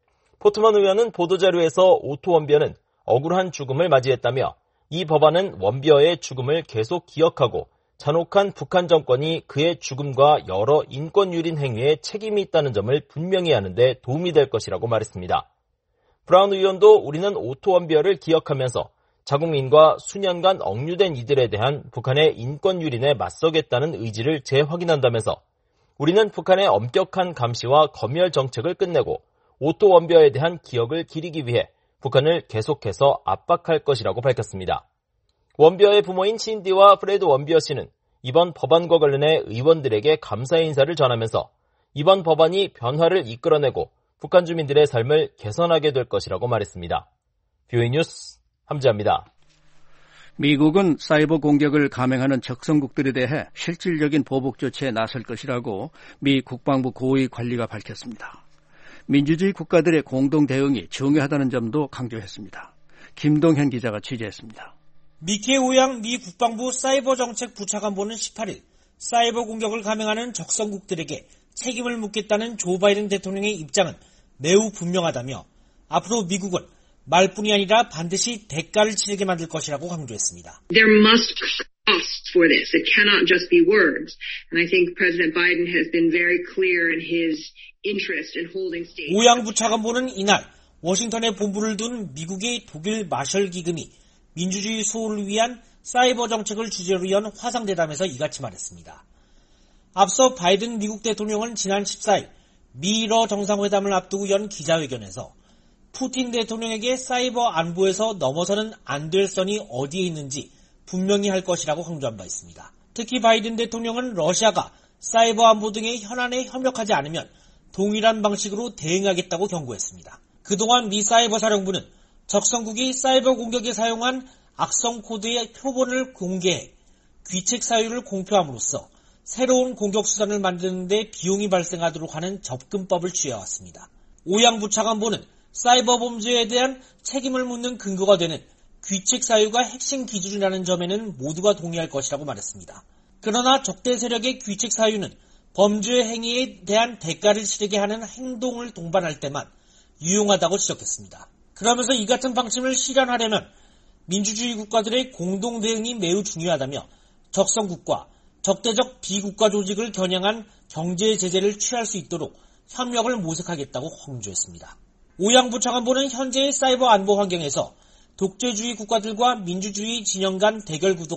포트만 의원은 보도자료에서 오토 원비어는 억울한 죽음을 맞이했다며 이 법안은 원비어의 죽음을 계속 기억하고 잔혹한 북한 정권이 그의 죽음과 여러 인권유린 행위에 책임이 있다는 점을 분명히 하는 데 도움이 될 것이라고 말했습니다. 브라운 의원도 우리는 오토 원비어를 기억하면서 자국민과 수년간 억류된 이들에 대한 북한의 인권유린에 맞서겠다는 의지를 재확인한다면서 우리는 북한의 엄격한 감시와 검열 정책을 끝내고 오토 원비어에 대한 기억을 기리기 위해 북한을 계속해서 압박할 것이라고 밝혔습니다. 원비어의 부모인 신디와 프레드 원비어 씨는 이번 법안과 관련해 의원들에게 감사의 인사를 전하면서 이번 법안이 변화를 이끌어내고 북한 주민들의 삶을 개선하게 될 것이라고 말했습니다. 브이오에이 뉴스 함지아입니다. 미국은 사이버 공격을 감행하는 적성국들에 대해 실질적인 보복 조치에 나설 것이라고 미 국방부 고위 관리가 밝혔습니다. 민주주의 국가들의 공동 대응이 중요하다는 점도 강조했습니다. 김동현 기자가 취재했습니다. 미케 오양 미 국방부 사이버 정책 부차관보는 십팔일 사이버 공격을 감행하는 적성국들에게 책임을 묻겠다는 조 바이든 대통령의 입장은 매우 분명하다며 앞으로 미국은 말뿐이 아니라 반드시 대가를 치르게 만들 것이라고 강조했습니다. There must cost for this. It cannot just be words. And I think President Biden has been very clear in his interest in holding states. 오양 부차관보는 이날 워싱턴에 본부를 둔 미국의 독일 마셜 기금이 민주주의 수호를 위한 사이버 정책을 주제로 연 화상대담에서 이같이 말했습니다. 앞서 바이든 미국 대통령은 지난 십사일 미러 정상회담을 앞두고 연 기자회견에서 푸틴 대통령에게 사이버 안보에서 넘어서는 안 될 선이 어디에 있는지 분명히 할 것이라고 강조한 바 있습니다. 특히 바이든 대통령은 러시아가 사이버 안보 등의 현안에 협력하지 않으면 동일한 방식으로 대응하겠다고 경고했습니다. 그동안 미 사이버 사령부는 적성국이 사이버 공격에 사용한 악성 코드의 표본을 공개해 귀책 사유를 공표함으로써 새로운 공격 수단을 만드는 데 비용이 발생하도록 하는 접근법을 취해왔습니다. 오양 부차관보는 사이버 범죄에 대한 책임을 묻는 근거가 되는 귀책 사유가 핵심 기준이라는 점에는 모두가 동의할 것이라고 말했습니다. 그러나 적대 세력의 귀책 사유는 범죄 행위에 대한 대가를 치르게 하는 행동을 동반할 때만 유용하다고 지적했습니다. 그러면서 이 같은 방침을 실현하려면 민주주의 국가들의 공동 대응이 매우 중요하다며 적성국과 적대적 비국가 조직을 겨냥한 경제 제재를 취할 수 있도록 협력을 모색하겠다고 강조했습니다. 오양 부차관보는 현재의 사이버 안보 환경에서 독재주의 국가들과 민주주의 진영 간 대결 구도가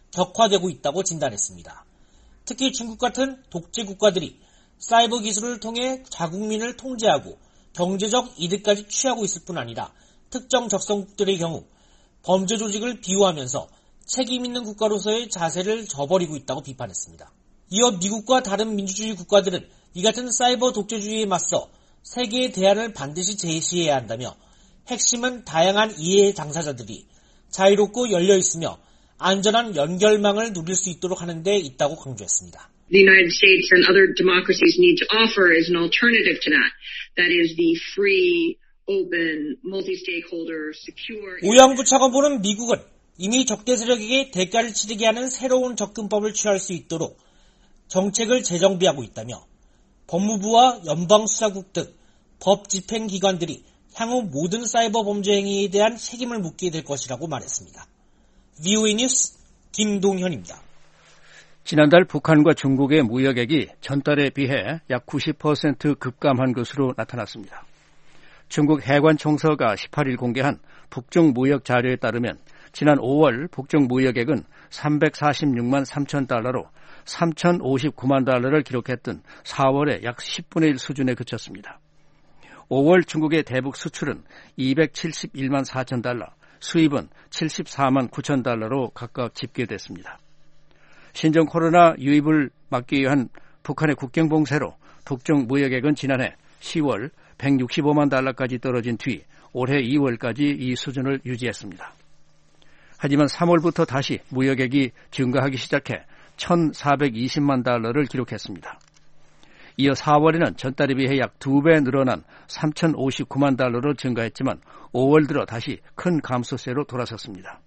격화되고 있다고 진단했습니다. 특히 중국 같은 독재 국가들이 사이버 기술을 통해 자국민을 통제하고 경제적 이득까지 취하고 있을 뿐 아니라 특정 적성국들의 경우 범죄 조직을 비호하면서 책임 있는 국가로서의 자세를 저버리고 있다고 비판했습니다. 이어 미국과 다른 민주주의 국가들은 이 같은 사이버 독재주의에 맞서 세계의 대안을 반드시 제시해야 한다며 핵심은 다양한 이해의 당사자들이 자유롭고 열려있으며 안전한 연결망을 누릴 수 있도록 하는 데 있다고 강조했습니다. The United States and other democracies need to offer is an alternative to that. That is the free, open, multi-stakeholder, secure... 오양부 차관보는 미국은 이미 적대 세력에게 대가를 치르게 하는 새로운 접근법을 취할 수 있도록 정책을 재정비하고 있다며 법무부와 연방수사국 등 법 집행기관들이 향후 모든 사이버 범죄 행위에 대한 책임을 묻게 될 것이라고 말했습니다. 브이오에이 뉴스 김동현입니다. 지난달 북한과 중국의 무역액이 전달에 비해 약 구십 퍼센트 급감한 것으로 나타났습니다. 중국 해관청서가 십팔 일 공개한 북중 무역 자료에 따르면 지난 오월 북중 무역액은 삼백사십육만 삼천 달러로 삼천오십구만 달러를 기록했던 사월의 약 십분의 일 수준에 그쳤습니다. 오월 중국의 대북 수출은 이백칠십일만 사천 달러, 수입은 칠십사만 구천 달러로 각각 집계됐습니다. 신종 코로나 유입을 막기 위한 북한의 국경 봉쇄로 북중 무역액은 지난해 시월 백육십오만 달러까지 떨어진 뒤 올해 이월까지 이 수준을 유지했습니다. 하지만 삼월부터 다시 무역액이 증가하기 시작해 천사백이십만 달러를 기록했습니다. 이어 사월에는 전달에 비해 약 두 배 늘어난 삼천오십구만 달러로 증가했지만 오월 들어 다시 큰 감소세로 돌아섰습니다.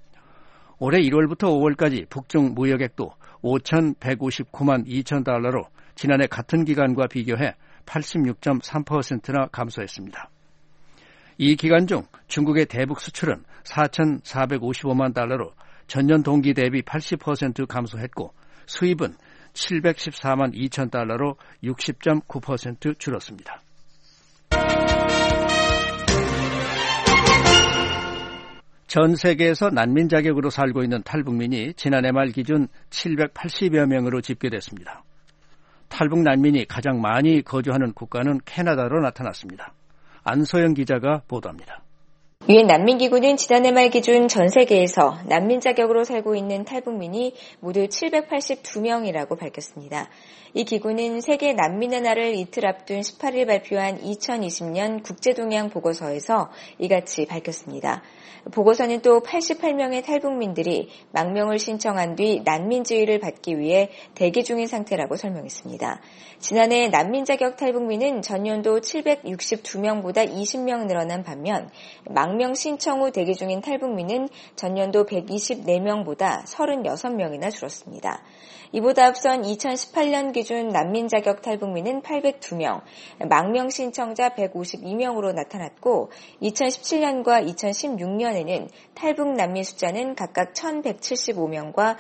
올해 일월부터 오월까지 북중 무역액도 오천백오십구만 이천 달러로 지난해 같은 기간과 비교해 팔십육 점 삼 퍼센트나 감소했습니다. 이 기간 중 중국의 대북 수출은 사천사백오십오만 달러로 전년 동기 대비 팔십 퍼센트 감소했고 수입은 칠백십사만 이천 달러로 육십 점 구 퍼센트 줄었습니다. 전 세계에서 난민 자격으로 살고 있는 탈북민이 지난해 말 기준 칠백팔십여 명으로 집계됐습니다. 탈북 난민이 가장 많이 거주하는 국가는 캐나다로 나타났습니다. 안소영 기자가 보도합니다. 유엔 난민기구는 지난해 말 기준 전 세계에서 난민 자격으로 살고 있는 탈북민이 모두 칠백팔십이 명이라고 밝혔습니다. 이 기구는 세계 난민의 날을 이틀 앞둔 십팔 일 발표한 이천이십 년 국제동향 보고서에서 이같이 밝혔습니다. 보고서는 또 팔십팔 명의 탈북민들이 망명을 신청한 뒤 난민 지위를 받기 위해 대기 중인 상태라고 설명했습니다. 지난해 난민 자격 탈북민은 전년도 칠백육십이 명보다 이십 명 늘어난 반면 망명 신청 후 대기 중인 탈북민은 전년도 백이십사 명보다 삼십육 명이나 줄었습니다. 이보다 앞선 이천십팔 년 기준 난민 자격 탈북민은 팔백이 명, 망명 신청자 백오십이 명으로 나타났고 이천십칠 년과 이천십육 년에는 탈북 난민 숫자는 각각 천백칠십오 명과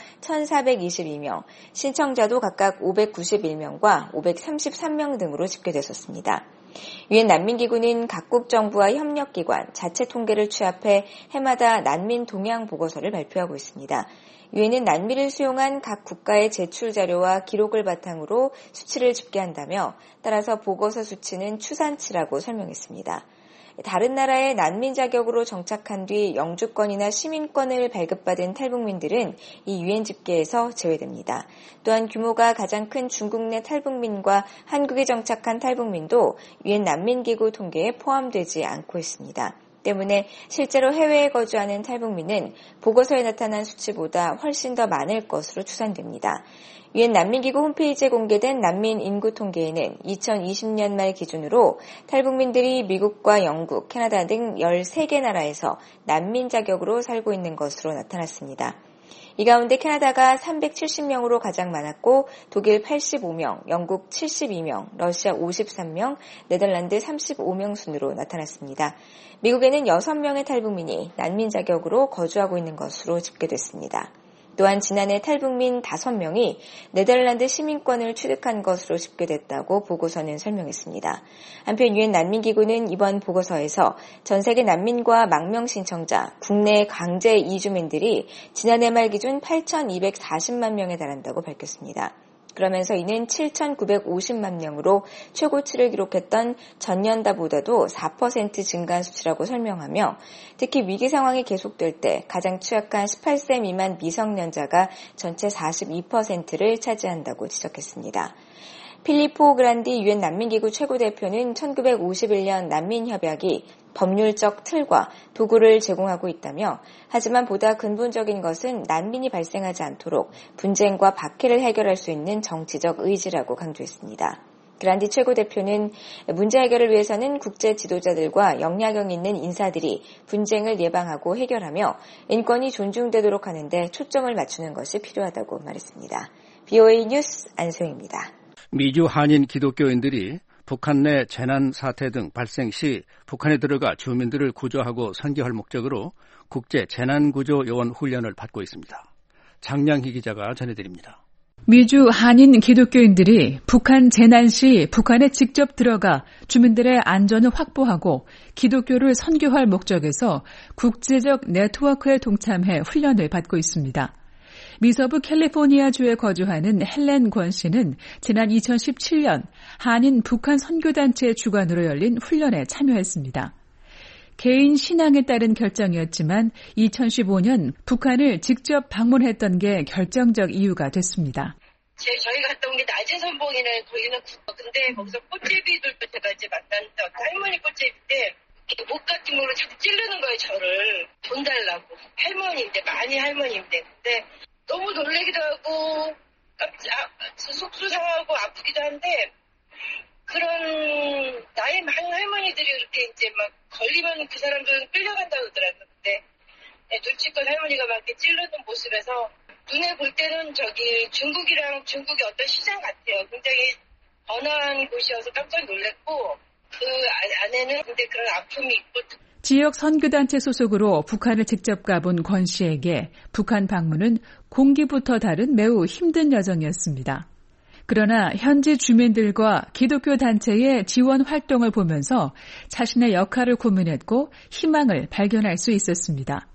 천사백이십이 명, 신청자도 각각 오백구십일 명과 오백삼십삼 명 등으로 집계됐었습니다. 유엔 난민기구는 각국 정부와 협력기관, 자체 통계를 취합해 해마다 난민 동향 보고서를 발표하고 있습니다. 유엔은 난민을 수용한 각 국가의 제출 자료와 기록을 바탕으로 수치를 집계한다며 따라서 보고서 수치는 추산치라고 설명했습니다. 다른 나라의 난민 자격으로 정착한 뒤 영주권이나 시민권을 발급받은 탈북민들은 이 유엔 집계에서 제외됩니다. 또한 규모가 가장 큰 중국 내 탈북민과 한국에 정착한 탈북민도 유엔 난민기구 통계에 포함되지 않고 있습니다. 때문에 실제로 해외에 거주하는 탈북민은 보고서에 나타난 수치보다 훨씬 더 많을 것으로 추산됩니다. 유엔 난민기구 홈페이지에 공개된 난민 인구 통계에는 이천이십 년 말 기준으로 탈북민들이 미국과 영국, 캐나다 등 열세 개 나라에서 난민 자격으로 살고 있는 것으로 나타났습니다. 이 가운데 캐나다가 삼백칠십 명으로 가장 많았고 독일 팔십오 명, 영국 칠십이 명, 러시아 오십삼 명, 네덜란드 삼십오 명 순으로 나타났습니다. 미국에는 여섯 명의 탈북민이 난민 자격으로 거주하고 있는 것으로 집계됐습니다. 또한 지난해 탈북민 다섯 명이 네덜란드 시민권을 취득한 것으로 집계됐다고 보고서는 설명했습니다. 한편 유엔 난민기구는 이번 보고서에서 전 세계 난민과 망명 신청자, 국내 강제 이주민들이 지난해 말 기준 팔천이백사십만 명에 달한다고 밝혔습니다. 그러면서 이는 칠천구백오십만 명으로 최고치를 기록했던 전년도보다도 사 퍼센트 증가한 수치라고 설명하며 특히 위기 상황이 계속될 때 가장 취약한 열여덟 세 미만 미성년자가 전체 사십이 퍼센트를 차지한다고 지적했습니다. 필리포 그란디 유엔 난민기구 최고대표는 천구백오십일 년 난민협약이 법률적 틀과 도구를 제공하고 있다며 하지만 보다 근본적인 것은 난민이 발생하지 않도록 분쟁과 박해를 해결할 수 있는 정치적 의지라고 강조했습니다. 그란디 최고대표는 문제 해결을 위해서는 국제 지도자들과 역량력 있는 인사들이 분쟁을 예방하고 해결하며 인권이 존중되도록 하는 데 초점을 맞추는 것이 필요하다고 말했습니다. 비오에이 뉴스 안소영입니다. 미주 한인 기독교인들이 북한 내 재난 사태 등 발생 시 북한에 들어가 주민들을 구조하고 선교할 목적으로 국제 재난구조 요원 훈련을 받고 있습니다. 장량희 기자가 전해드립니다. 미주 한인 기독교인들이 북한 재난 시 북한에 직접 들어가 주민들의 안전을 확보하고 기독교를 선교할 목적에서 국제적 네트워크에 동참해 훈련을 받고 있습니다. 미서부 캘리포니아주에 거주하는 헬렌 권 씨는 지난 이천십칠 년 한인 북한 선교단체 주관으로 열린 훈련에 참여했습니다. 개인 신앙에 따른 결정이었지만 이천십오 년 북한을 직접 방문했던 게 결정적 이유가 됐습니다. 제, 저희 갔다 온 게 낮은 선봉이는 거기는 근데 거기서 꽃제비들도 제가 이제 만났는데 할머니 꽃제비인데 목 같은 걸로 자꾸 찌르는 거예요, 저를. 돈 달라고. 할머니인데, 많이 할머니인데. 근데 너무 놀래기도 하고 깜짝 속도 상하고 아프기도 한데 그런 나이 많은 할머니들이 이렇게 이제 막 걸리면 그 사람들은 끌려간다고 그러더라고요. 근데 눈치껏 할머니가 막 이렇게 찌르는 모습에서 눈에 볼 때는 저기 중국이랑 중국의 어떤 시장 같아요. 굉장히 번화한 곳이어서 깜짝 놀랐고 그 안에는 근데 그런 아픔이 있고 지역 선교단체 소속으로 북한을 직접 가본 권 씨에게 북한 방문은 공기부터 다른 매우 힘든 여정이었습니다. 그러나 현지 주민들과 기독교 단체의 지원 활동을 보면서 자신의 역할을 고민했고 희망을 발견할 수 있었습니다.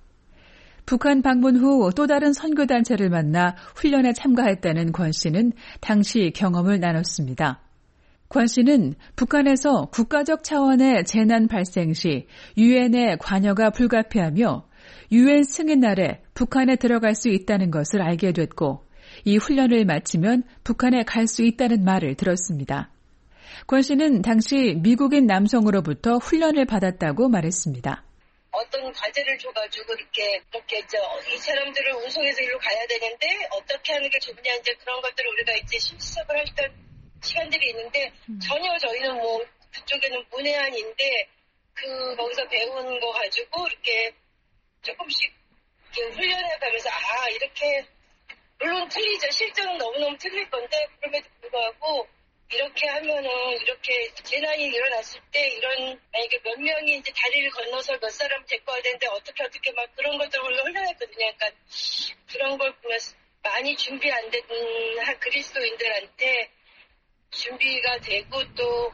북한 방문 후 또 다른 선교단체를 만나 훈련에 참가했다는 권 씨는 당시 경험을 나눴습니다. 권 씨는 북한에서 국가적 차원의 재난 발생 시 유엔의 관여가 불가피하며 유엔 승인 아래 북한에 들어갈 수 있다는 것을 알게 됐고 이 훈련을 마치면 북한에 갈 수 있다는 말을 들었습니다. 권 씨는 당시 미국인 남성으로부터 훈련을 받았다고 말했습니다. 어떤 과제를 줘가지고 이렇게 이렇게 저 이 사람들을 운송해서 일로 가야 되는데 어떻게 하는 게 좋냐 이제 그런 것들을 우리가 이제 실습을 했던 시간들이 있는데 전혀 저희는 뭐 그쪽에는 문외한인데 그 거기서 배운 거 가지고 이렇게 조금씩 이렇게 훈련해 가면서 아 이렇게 물론 틀리죠. 실전은 너무너무 틀릴 건데 그럼에도 불구하고 이렇게 하면은 이렇게 재난이 일어났을 때 이런 만약에 몇 명이 이제 다리를 건너서 몇 사람 데리고 와야 되는데 어떻게 어떻게 막 그런 것들을 우리가 훈련했거든요. 그러니까 그런 걸 보면서 많이 준비 안 된 그리스도인들한테 준비가 되고 또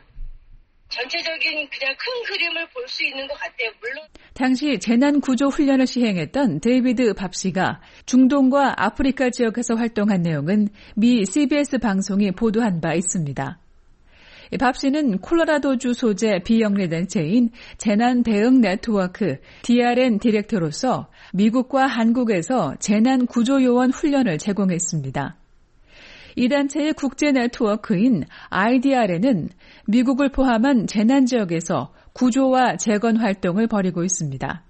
전체적인 그냥 큰 그림을 볼 수 있는 것 같아요. 물론 당시 재난구조 훈련을 시행했던 데이비드 밥 씨가 중동과 아프리카 지역에서 활동한 내용은 미 씨비에스 방송이 보도한 바 있습니다. 밥 씨는 콜로라도주 소재 비영리단체인 재난대응 네트워크 디알엔 디렉터로서 미국과 한국에서 재난구조요원 훈련을 제공했습니다. 이 단체의 국제 네트워크인 아이디알에는 미국을 포함한 재난 지역에서 구조와 재건 활동을 벌이고 있습니다.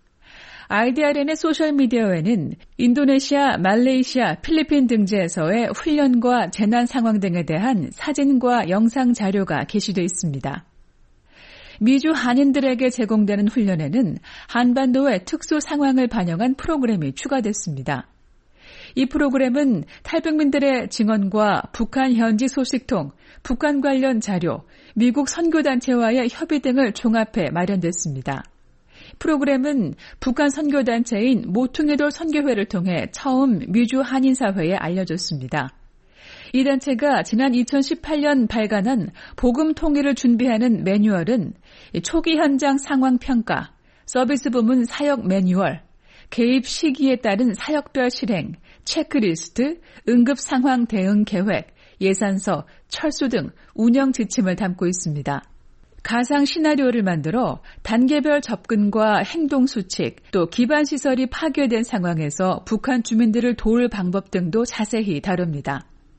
아이디알엔의 소셜미디어에는 인도네시아, 말레이시아, 필리핀 등지에서의 훈련과 재난 상황 등에 대한 사진과 영상 자료가 게시되어 있습니다. 미주 한인들에게 제공되는 훈련에는 한반도의 특수 상황을 반영한 프로그램이 추가됐습니다. 이 프로그램은 탈북민들의 증언과 북한 현지 소식통, 북한 관련 자료, 미국 선교단체와의 협의 등을 종합해 마련됐습니다. 프로그램은 북한 선교단체인 모퉁이돌 선교회를 통해 처음 미주 한인사회에 알려졌습니다. 이 단체가 지난 이천십팔 년 발간한 복음 통일을 준비하는 매뉴얼은 초기 현장 상황 평가, 서비스 부문 사역 매뉴얼, 개입 시기에 따른 사역별 실행, 체크리스트, 응급 상황 대응 계획, 예산서, 철수 등 운영 지침을 담고 있습니다. 가상 시나리오를 만들어 단계별 접근과 행동 수칙, 또 기반 시설이 파괴된 상황에서 북한 주민들을 도울 방법 등도 자세히 다룹니다.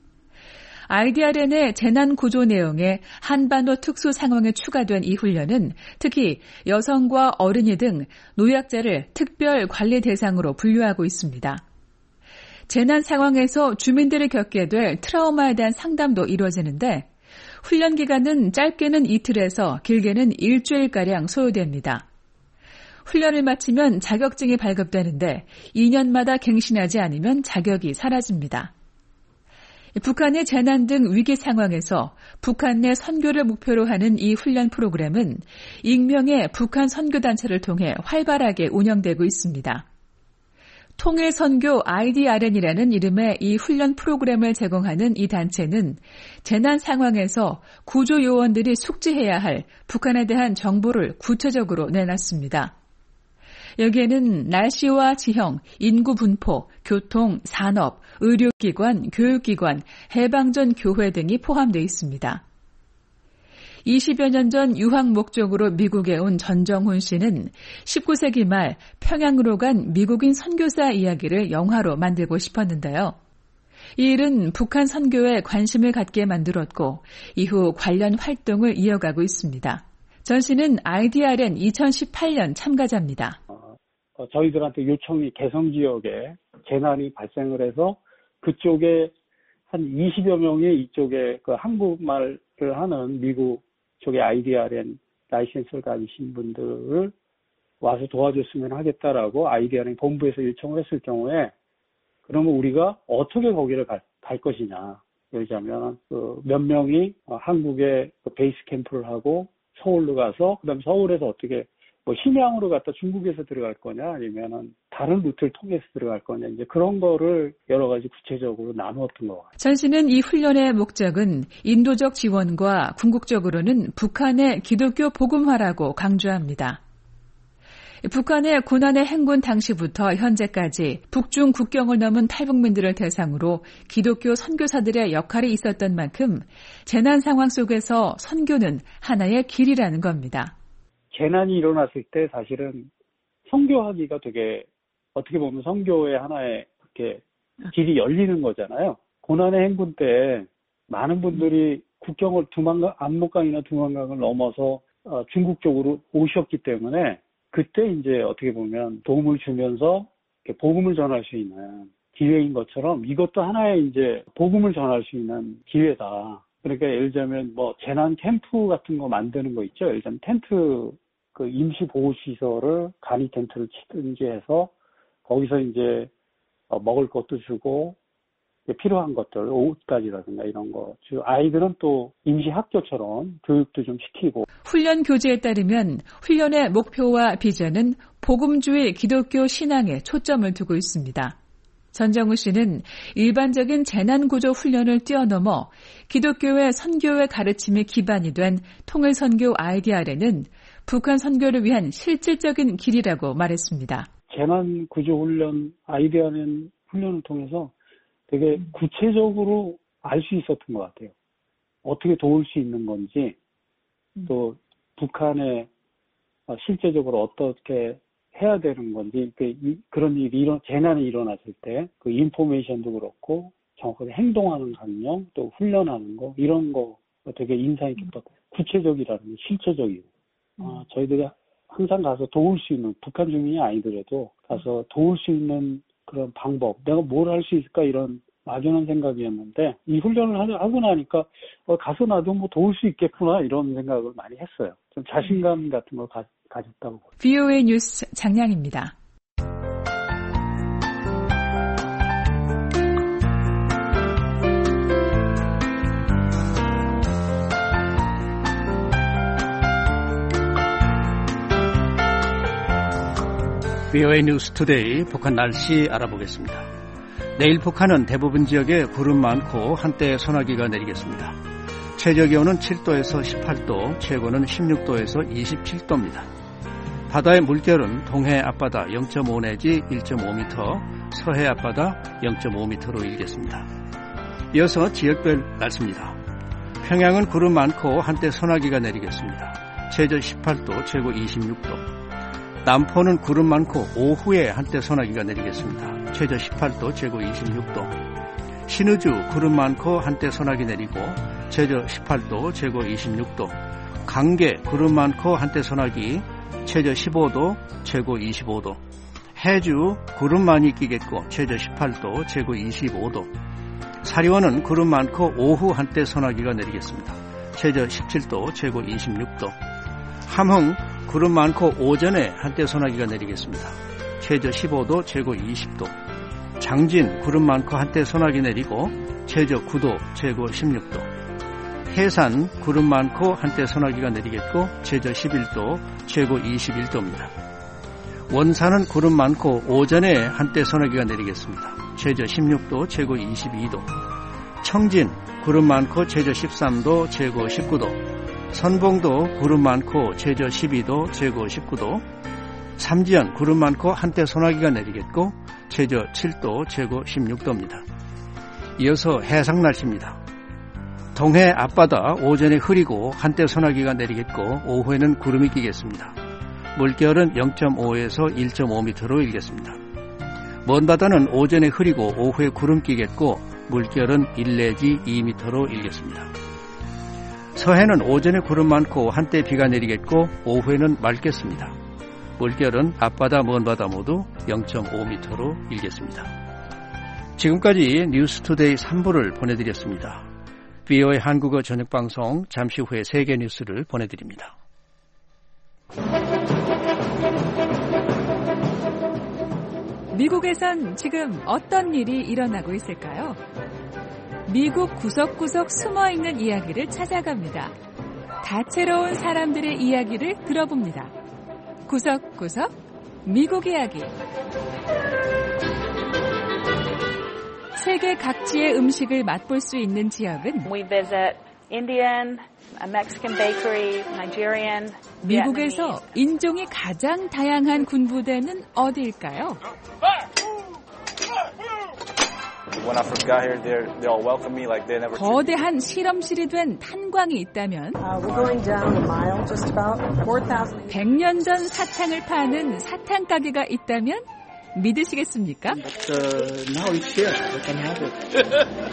아이디알엔의 재난 구조 내용에 한반도 특수 상황에 추가된 이 훈련은 특히 여성과 어린이 등 노약자를 특별 관리 대상으로 분류하고 있습니다. 재난 상황에서 주민들이 겪게 될 트라우마에 대한 상담도 이루어지는데 훈련 기간은 짧게는 이틀에서 길게는 일주일가량 소요됩니다. 훈련을 마치면 자격증이 발급되는데 이 년마다 갱신하지 않으면 자격이 사라집니다. 북한의 재난 등 위기 상황에서 북한 내 선교를 목표로 하는 이 훈련 프로그램은 익명의 북한 선교단체를 통해 활발하게 운영되고 있습니다. 통일선교 아이디알엔이라는 이름의 이 훈련 프로그램을 제공하는 이 단체는 재난 상황에서 구조 요원들이 숙지해야 할 북한에 대한 정보를 구체적으로 내놨습니다. 여기에는 날씨와 지형, 인구 분포, 교통, 산업, 의료기관, 교육기관, 해방전 교회 등이 포함되어 있습니다. 이십여 년 전 유학 목적으로 미국에 온 전정훈 씨는 십구 세기 말 평양으로 간 미국인 선교사 이야기를 영화로 만들고 싶었는데요. 이 일은 북한 선교에 관심을 갖게 만들었고 이후 관련 활동을 이어가고 있습니다. 전 씨는 아이디알엔 이천십팔 년 참가자입니다. 어, 저희들한테 요청이 개성 지역에 재난이 발생을 해서 그쪽에 한 이십여 명이 이쪽에 그 한국말을 하는 미국 쪽에 아이디알엔 라이센스를 가지신 분들을 와서 도와줬으면 하겠다라고 아이디알엔 본부에서 요청을 했을 경우에 그러면 우리가 어떻게 거기를 갈, 갈 것이냐. 예를 들자면 그 몇 명이 한국에 그 베이스 캠프를 하고 서울로 가서 그다음 서울에서 어떻게 뭐 심양으로 갔다 중국에서 들어갈 거냐 아니면은 다른 루트를 통해서 들어갈 거냐 이제 그런 거를 여러 가지 구체적으로 나누었던 것 같아요. 전 씨는 이 훈련의 목적은 인도적 지원과 궁극적으로는 북한의 기독교 복음화라고 강조합니다. 북한의 고난의 행군 당시부터 현재까지 북중 국경을 넘은 탈북민들을 대상으로 기독교 선교사들의 역할이 있었던 만큼 재난 상황 속에서 선교는 하나의 길이라는 겁니다. 재난이 일어났을 때 사실은 선교하기가 되게 어떻게 보면 선교의 하나의 이렇게 길이 열리는 거잖아요. 고난의 행군 때 많은 분들이 국경을 두만강, 압록강이나 두만강을 넘어서 어, 중국 쪽으로 오셨기 때문에 그때 이제 어떻게 보면 도움을 주면서 이렇게 복음을 전할 수 있는 기회인 것처럼 이것도 하나의 이제 복음을 전할 수 있는 기회다. 그러니까 예를 들자면 뭐 재난 캠프 같은 거 만드는 거 있죠. 예를 들자면 텐트 그 임시 보호 시설을 간이 텐트를 치든지 해서 거기서 이제 먹을 것도 주고 필요한 것들 옷까지라든가 이런 거 주 아이들은 또 임시 학교처럼 교육도 좀 시키고 훈련 교재에 따르면 훈련의 목표와 비전은 복음주의 기독교 신앙에 초점을 두고 있습니다. 전정우 씨는 일반적인 재난구조 훈련을 뛰어넘어 기독교의 선교의 가르침이 기반이 된 통일선교 아이디알에는 북한 선교를 위한 실질적인 길이라고 말했습니다. 재난구조훈련 아이디알엔 훈련을 통해서 되게 구체적으로 알 수 있었던 것 같아요. 어떻게 도울 수 있는 건지 또 북한에 실제적으로 어떻게 해야 되는 건지 그런 일이 일어, 재난이 일어났을 때 그 인포메이션도 그렇고 정확하게 행동하는 강령 또 훈련하는 거 이런 거 되게 인상 깊었고 구체적이라는 게 실체적이고 어, 저희들이 항상 가서 도울 수 있는 북한 주민이 아니더라도 가서 도울 수 있는 그런 방법 내가 뭘 할 수 있을까 이런 막연한 생각이었는데 이 훈련을 하고 나니까 어, 가서 나도 뭐 도울 수 있겠구나 이런 생각을 많이 했어요. 좀 자신감 같은 걸 가, 가졌다고 보여요. 브이오에이 뉴스 장량입니다. 비오에이 뉴스 투데이 북한 날씨 알아보겠습니다. 내일 북한은 대부분 지역에 구름 많고 한때 소나기가 내리겠습니다. 최저기온은 칠 도에서 십팔 도, 최고는 십육 도에서 이십칠 도입니다. 바다의 물결은 동해 앞바다 영 점 오 내지 일 점 오 미터, 서해 앞바다 영 점 오 미터로 일겠습니다. 이어서 지역별 날씨입니다. 평양은 구름 많고 한때 소나기가 내리겠습니다. 최저 십팔 도, 최고 이십육 도. 남포는 구름 많고 오후에 한때 소나기가 내리겠습니다. 최저 십팔 도, 최고 이십육 도. 신의주 구름 많고 한때 소나기 내리고 최저 십팔 도, 최고 이십육 도. 강계 구름 많고 한때 소나기 최저 십오 도, 최고 이십오 도. 해주 구름 많이 끼겠고 최저 십팔 도, 최고 이십오 도. 사리원은 구름 많고 오후 한때 소나기가 내리겠습니다. 최저 십칠 도, 최고 이십육 도. 함흥 구름 많고 오전에 한때 소나기가 내리겠습니다. 최저 십오 도, 최고 이십 도. 장진 구름 많고 한때 소나기 내리고 최저 구 도, 최고 십육 도. 해산 구름 많고 한때 소나기가 내리겠고 최저 십일 도, 최고 이십일 도입니다. 원산은 구름 많고 오전에 한때 소나기가 내리겠습니다. 최저 십육 도, 최고 이십이 도. 청진 구름 많고 최저 십삼 도, 최고 십구 도. 선봉도 구름 많고 최저 십이 도, 최고 십구 도. 삼지연 구름 많고 한때 소나기가 내리겠고 최저 칠 도, 최고 십육 도입니다. 이어서 해상 날씨입니다. 동해 앞바다 오전에 흐리고 한때 소나기가 내리겠고 오후에는 구름이 끼겠습니다. 물결은 영 점 오에서 일 점 오 미터로 일겠습니다. 먼 바다는 오전에 흐리고 오후에 구름 끼겠고 물결은 일 내지 이 미터로 일겠습니다. 서해는 오전에 구름 많고 한때 비가 내리겠고 오후에는 맑겠습니다. 물결은 앞바다 먼바다 모두 영 점 오 미터로 일겠습니다. 지금까지 뉴스투데이 삼 부를 보내드렸습니다. 비오에이 한국어 저녁방송 잠시 후에 세계 뉴스를 보내드립니다. 미국에선 지금 어떤 일이 일어나고 있을까요? 미국 구석구석 숨어있는 이야기를 찾아갑니다. 다채로운 사람들의 이야기를 들어봅니다. 구석구석 미국 이야기. 세계 각지의 음식을 맛볼 수 있는 지역은 We visit Indian, Mexican bakery, Nigerian, 미국에서 인종이 가장 다양한 군부대는 어디일까요? When I first got here, they they all welcomed me like they never. 거대한 실험실이 된 탄광이 있다면 Uh, we're going down the mile just about four thousand. 백 년 전 사탕을 파는 사탕 가게가 있다면 믿으시겠습니까? But, uh, now it's here. We can have it.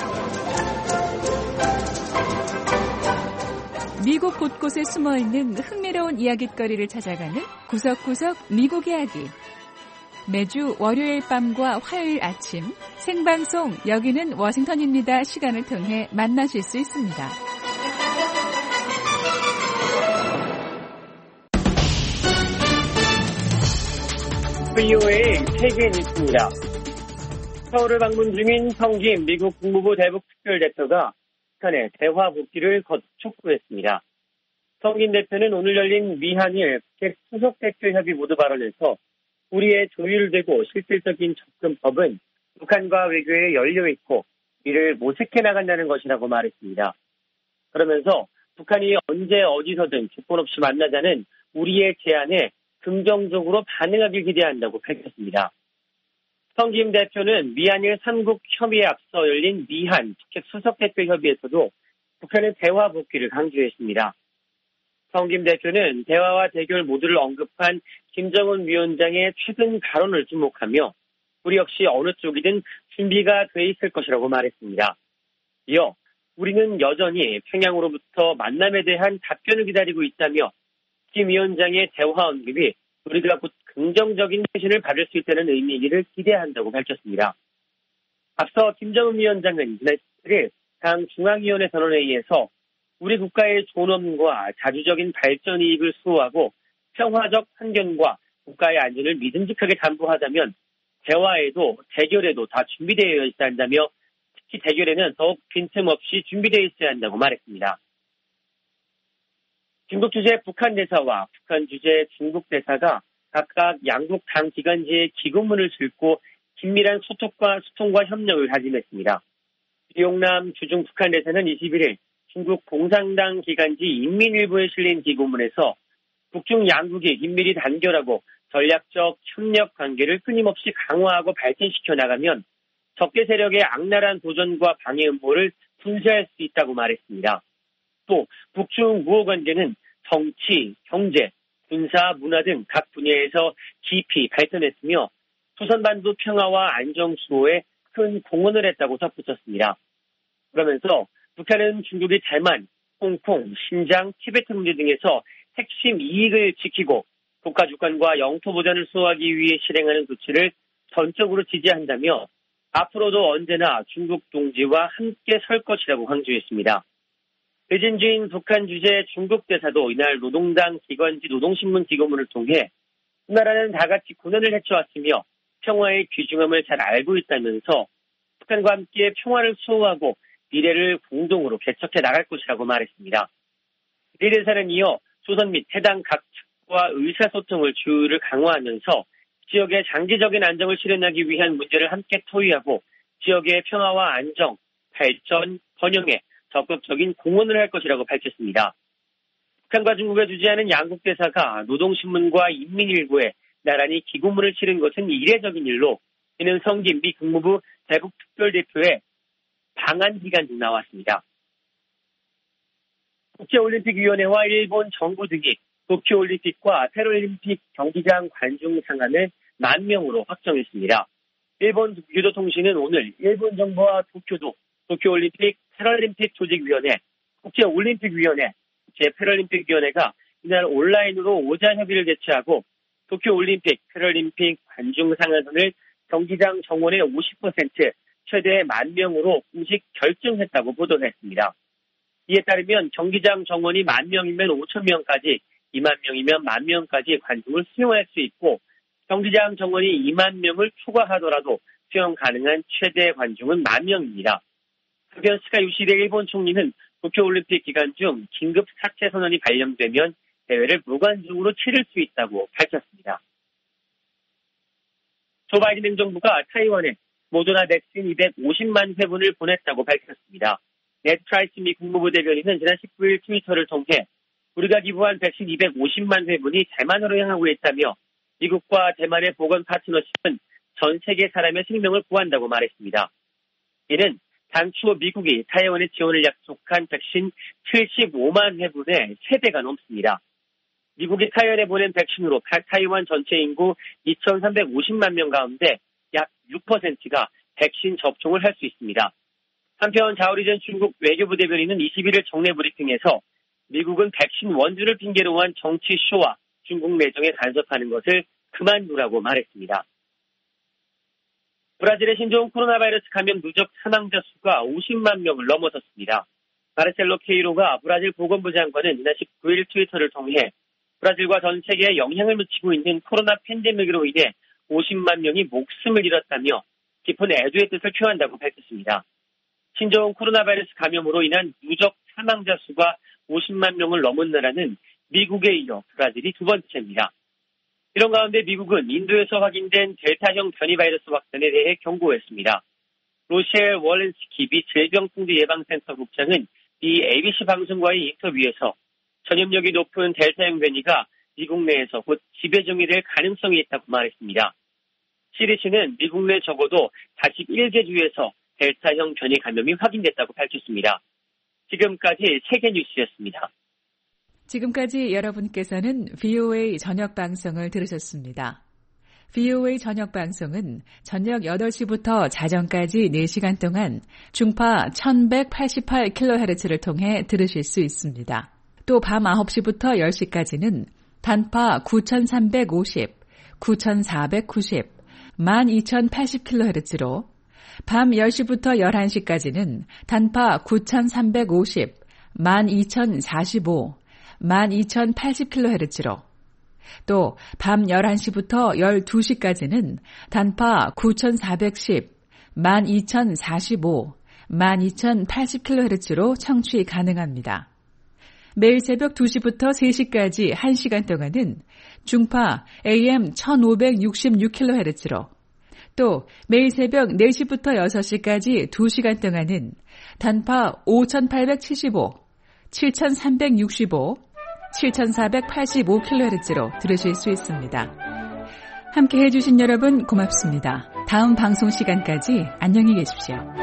미국 곳곳에 숨어있는 흥미로운 이야깃거리를 찾아가는 구석구석 미국 이야기. 매주 월요일 밤과 화요일 아침 생방송 여기는 워싱턴입니다 시간을 통해 만나실 수 있습니다. 비오에이 세계 뉴스입니다. 서울을 방문 중인 성김 미국 국무부 대북 특별대표가 북한의 대화 복귀를 거듭 촉구했습니다. 성김 대표는 오늘 열린 미한일 북핵 수석대표 협의 모두 발언에서 우리의 조율되고 실질적인 접근법은 북한과 외교에 열려있고 이를 모색해 나간다는 것이라고 말했습니다. 그러면서 북한이 언제 어디서든 조건 없이 만나자는 우리의 제안에 긍정적으로 반응하길 기대한다고 밝혔습니다. 성김 대표는 미한일 삼국 협의에 앞서 열린 미한 북핵 수석대표 협의에서도 북한의 대화 복귀를 강조했습니다. 성김 대표는 대화와 대결 모두를 언급한 김정은 위원장의 최근 발언을 주목하며 우리 역시 어느 쪽이든 준비가 돼 있을 것이라고 말했습니다. 이어 우리는 여전히 평양으로부터 만남에 대한 답변을 기다리고 있다며 김 위원장의 대화 언급이 우리가 곧 긍정적인 회신을 받을 수 있다는 의미이기를 기대한다고 밝혔습니다. 앞서 김정은 위원장은 지난 십칠 일 당 중앙위원회 선언회의에서 우리 국가의 존엄과 자주적인 발전 이익을 수호하고 평화적 환경과 국가의 안전을 믿음직하게 담보하자면 대화에도 대결에도 다 준비되어 있어야 한다며 특히 대결에는 더욱 빈틈없이 준비되어 있어야 한다고 말했습니다. 중국 주재 북한 대사와 북한 주재 중국 대사가 각각 양국 당 기관지에 기고문을 싣고 긴밀한 소통과, 소통과 협력을 다짐했습니다. 비용남 주중 북한 대사는 이십일 일 중국 공산당 기관지 인민일보에 실린 기고문에서 북중 양국이 긴밀히 단결하고 전략적 협력 관계를 끊임없이 강화하고 발전시켜 나가면 적대 세력의 악랄한 도전과 방해 음모를 분쇄할 수 있다고 말했습니다. 또 북중 우호 관계는 정치, 경제, 군사, 문화 등 각 분야에서 깊이 발전했으며 조선반도 평화와 안정 수호에 큰 공헌을 했다고 덧붙였습니다. 그러면서 북한은 중국이 대만, 홍콩, 신장, 티베트 문제 등에서 핵심 이익을 지키고 국가 주권과 영토 보전을 수호하기 위해 실행하는 조치를 전적으로 지지한다며 앞으로도 언제나 중국 동지와 함께 설 것이라고 강조했습니다. 배진주인 북한 주재 중국 대사도 이날 노동당 기관지 노동신문 기고문을 통해 우리나라는 다 같이 고난을 헤쳐왔으며 평화의 귀중함을 잘 알고 있다면서 북한과 함께 평화를 수호하고 미래를 공동으로 개척해 나갈 것이라고 말했습니다. 이 대사는 이어 조선 및 해당 각 측과 의사소통을 주의를 강화하면서 지역의 장기적인 안정을 실현하기 위한 문제를 함께 토의하고 지역의 평화와 안정, 발전, 번영에 적극적인 공헌을 할 것이라고 밝혔습니다. 북한과 중국에 주재하는 양국 대사가 노동신문과 인민일보에 나란히 기고문을 치른 것은 이례적인 일로 이는 성김 미 국무부 대북특별대표의 방한 기간 중 나왔습니다. 국제올림픽위원회와 일본 정부 등이 도쿄올림픽과 패럴림픽 경기장 관중 상한을 만 명으로 확정했습니다. 일본 교도통신은 오늘 일본 정부와 도쿄도, 도쿄올림픽 패럴림픽 조직위원회, 국제올림픽위원회, 국제패럴림픽위원회가 이날 온라인으로 오자 협의를 개최하고 도쿄올림픽 패럴림픽 관중 상한선을 경기장 정원의 오십 퍼센트 최대 만 명으로 공식 결정했다고 보도했습니다. 이에 따르면 경기장 정원이 만 명이면 오천 명까지, 이만 명이면 만 명까지 관중을 수용할 수 있고 경기장 정원이 이만 명을 초과하더라도 수용 가능한 최대 관중은 만 명입니다. 한편 스가 요시히데 일본 총리는 도쿄올림픽 기간 중 긴급 사퇴 선언이 발령되면 대회를 무관중으로 치를 수 있다고 밝혔습니다. 조 바이든 행정부가 타이완에 모더나 백신 이백오십만 회분을 보냈다고 밝혔습니다. 네드 프라이스 미 국무부 대변인은 지난 십구 일 트위터를 통해 우리가 기부한 백신 이백오십만 회분이 대만으로 향하고 있다며 미국과 대만의 보건 파트너십은 전 세계 사람의 생명을 구한다고 말했습니다. 이는 당초 미국이 타이완에 지원을 약속한 백신 칠십오만 회분의 세 배가 넘습니다. 미국이 타이완에 보낸 백신으로 타이완 전체 인구 이천삼백오십만 명 가운데 약 육 퍼센트가 백신 접종을 할 수 있습니다. 한편 자오리전 중국 외교부 대변인은 이십일 일 정례 브리핑에서 미국은 백신 원주를 핑계로 한 정치 쇼와 중국 내정에 간섭하는 것을 그만두라고 말했습니다. 브라질의 신종 코로나 바이러스 감염 누적 사망자 수가 오십만 명을 넘어섰습니다. 마르셀로 케이로가 브라질 보건부 장관은 지난 십구 일 트위터를 통해 브라질과 전 세계에 영향을 미치고 있는 코로나 팬데믹으로 인해 오십만 명이 목숨을 잃었다며 깊은 애도의 뜻을 표한다고 밝혔습니다. 신종 코로나 바이러스 감염으로 인한 누적 사망자 수가 오십만 명을 넘은 나라는 미국에 이어 브라질이 두 번째입니다. 이런 가운데 미국은 인도에서 확인된 델타형 변이 바이러스 확산에 대해 경고했습니다. 로셸 월렌스키 미 질병통제예방센터 국장은 이 에이비씨 방송과의 인터뷰에서 전염력이 높은 델타형 변이가 미국 내에서 곧 지배종이 될 가능성이 있다고 말했습니다. 씨디씨는 미국 내 적어도 사십일 개 주에서 델타형 변이 감염이 확인됐다고 밝혔습니다. 지금까지 세계 뉴스였습니다. 지금까지 여러분께서는 브이오에이 저녁 방송을 들으셨습니다. 브이오에이 저녁 방송은 저녁 여덟 시부터 자정까지 네 시간 동안 중파 천백팔십팔 킬로헤르츠를 통해 들으실 수 있습니다. 또 밤 아홉 시부터 열 시까지는 단파 구천삼백오십, 구천사백구십, 만 이천팔십 킬로헤르츠로 밤 열 시부터 열한 시까지는 단파 구천삼백오십, 만 이천사십오, 만 이천팔십 킬로헤르츠로 또 밤 열한 시부터 열두 시까지는 단파 구천사백십, 만 이천사십오, 만 이천팔십 킬로헤르츠로 청취 가능합니다. 매일 새벽 두 시부터 세 시까지 한 시간 동안은 중파 에이엠 천오백육십육 킬로헤르츠로 또 매일 새벽 네 시부터 여섯 시까지 두 시간 동안은 단파 오천팔백칠십오, 칠천삼백육십오, 칠천사백팔십오 킬로헤르츠로 들으실 수 있습니다. 함께 해주신 여러분 고맙습니다. 다음 방송 시간까지 안녕히 계십시오.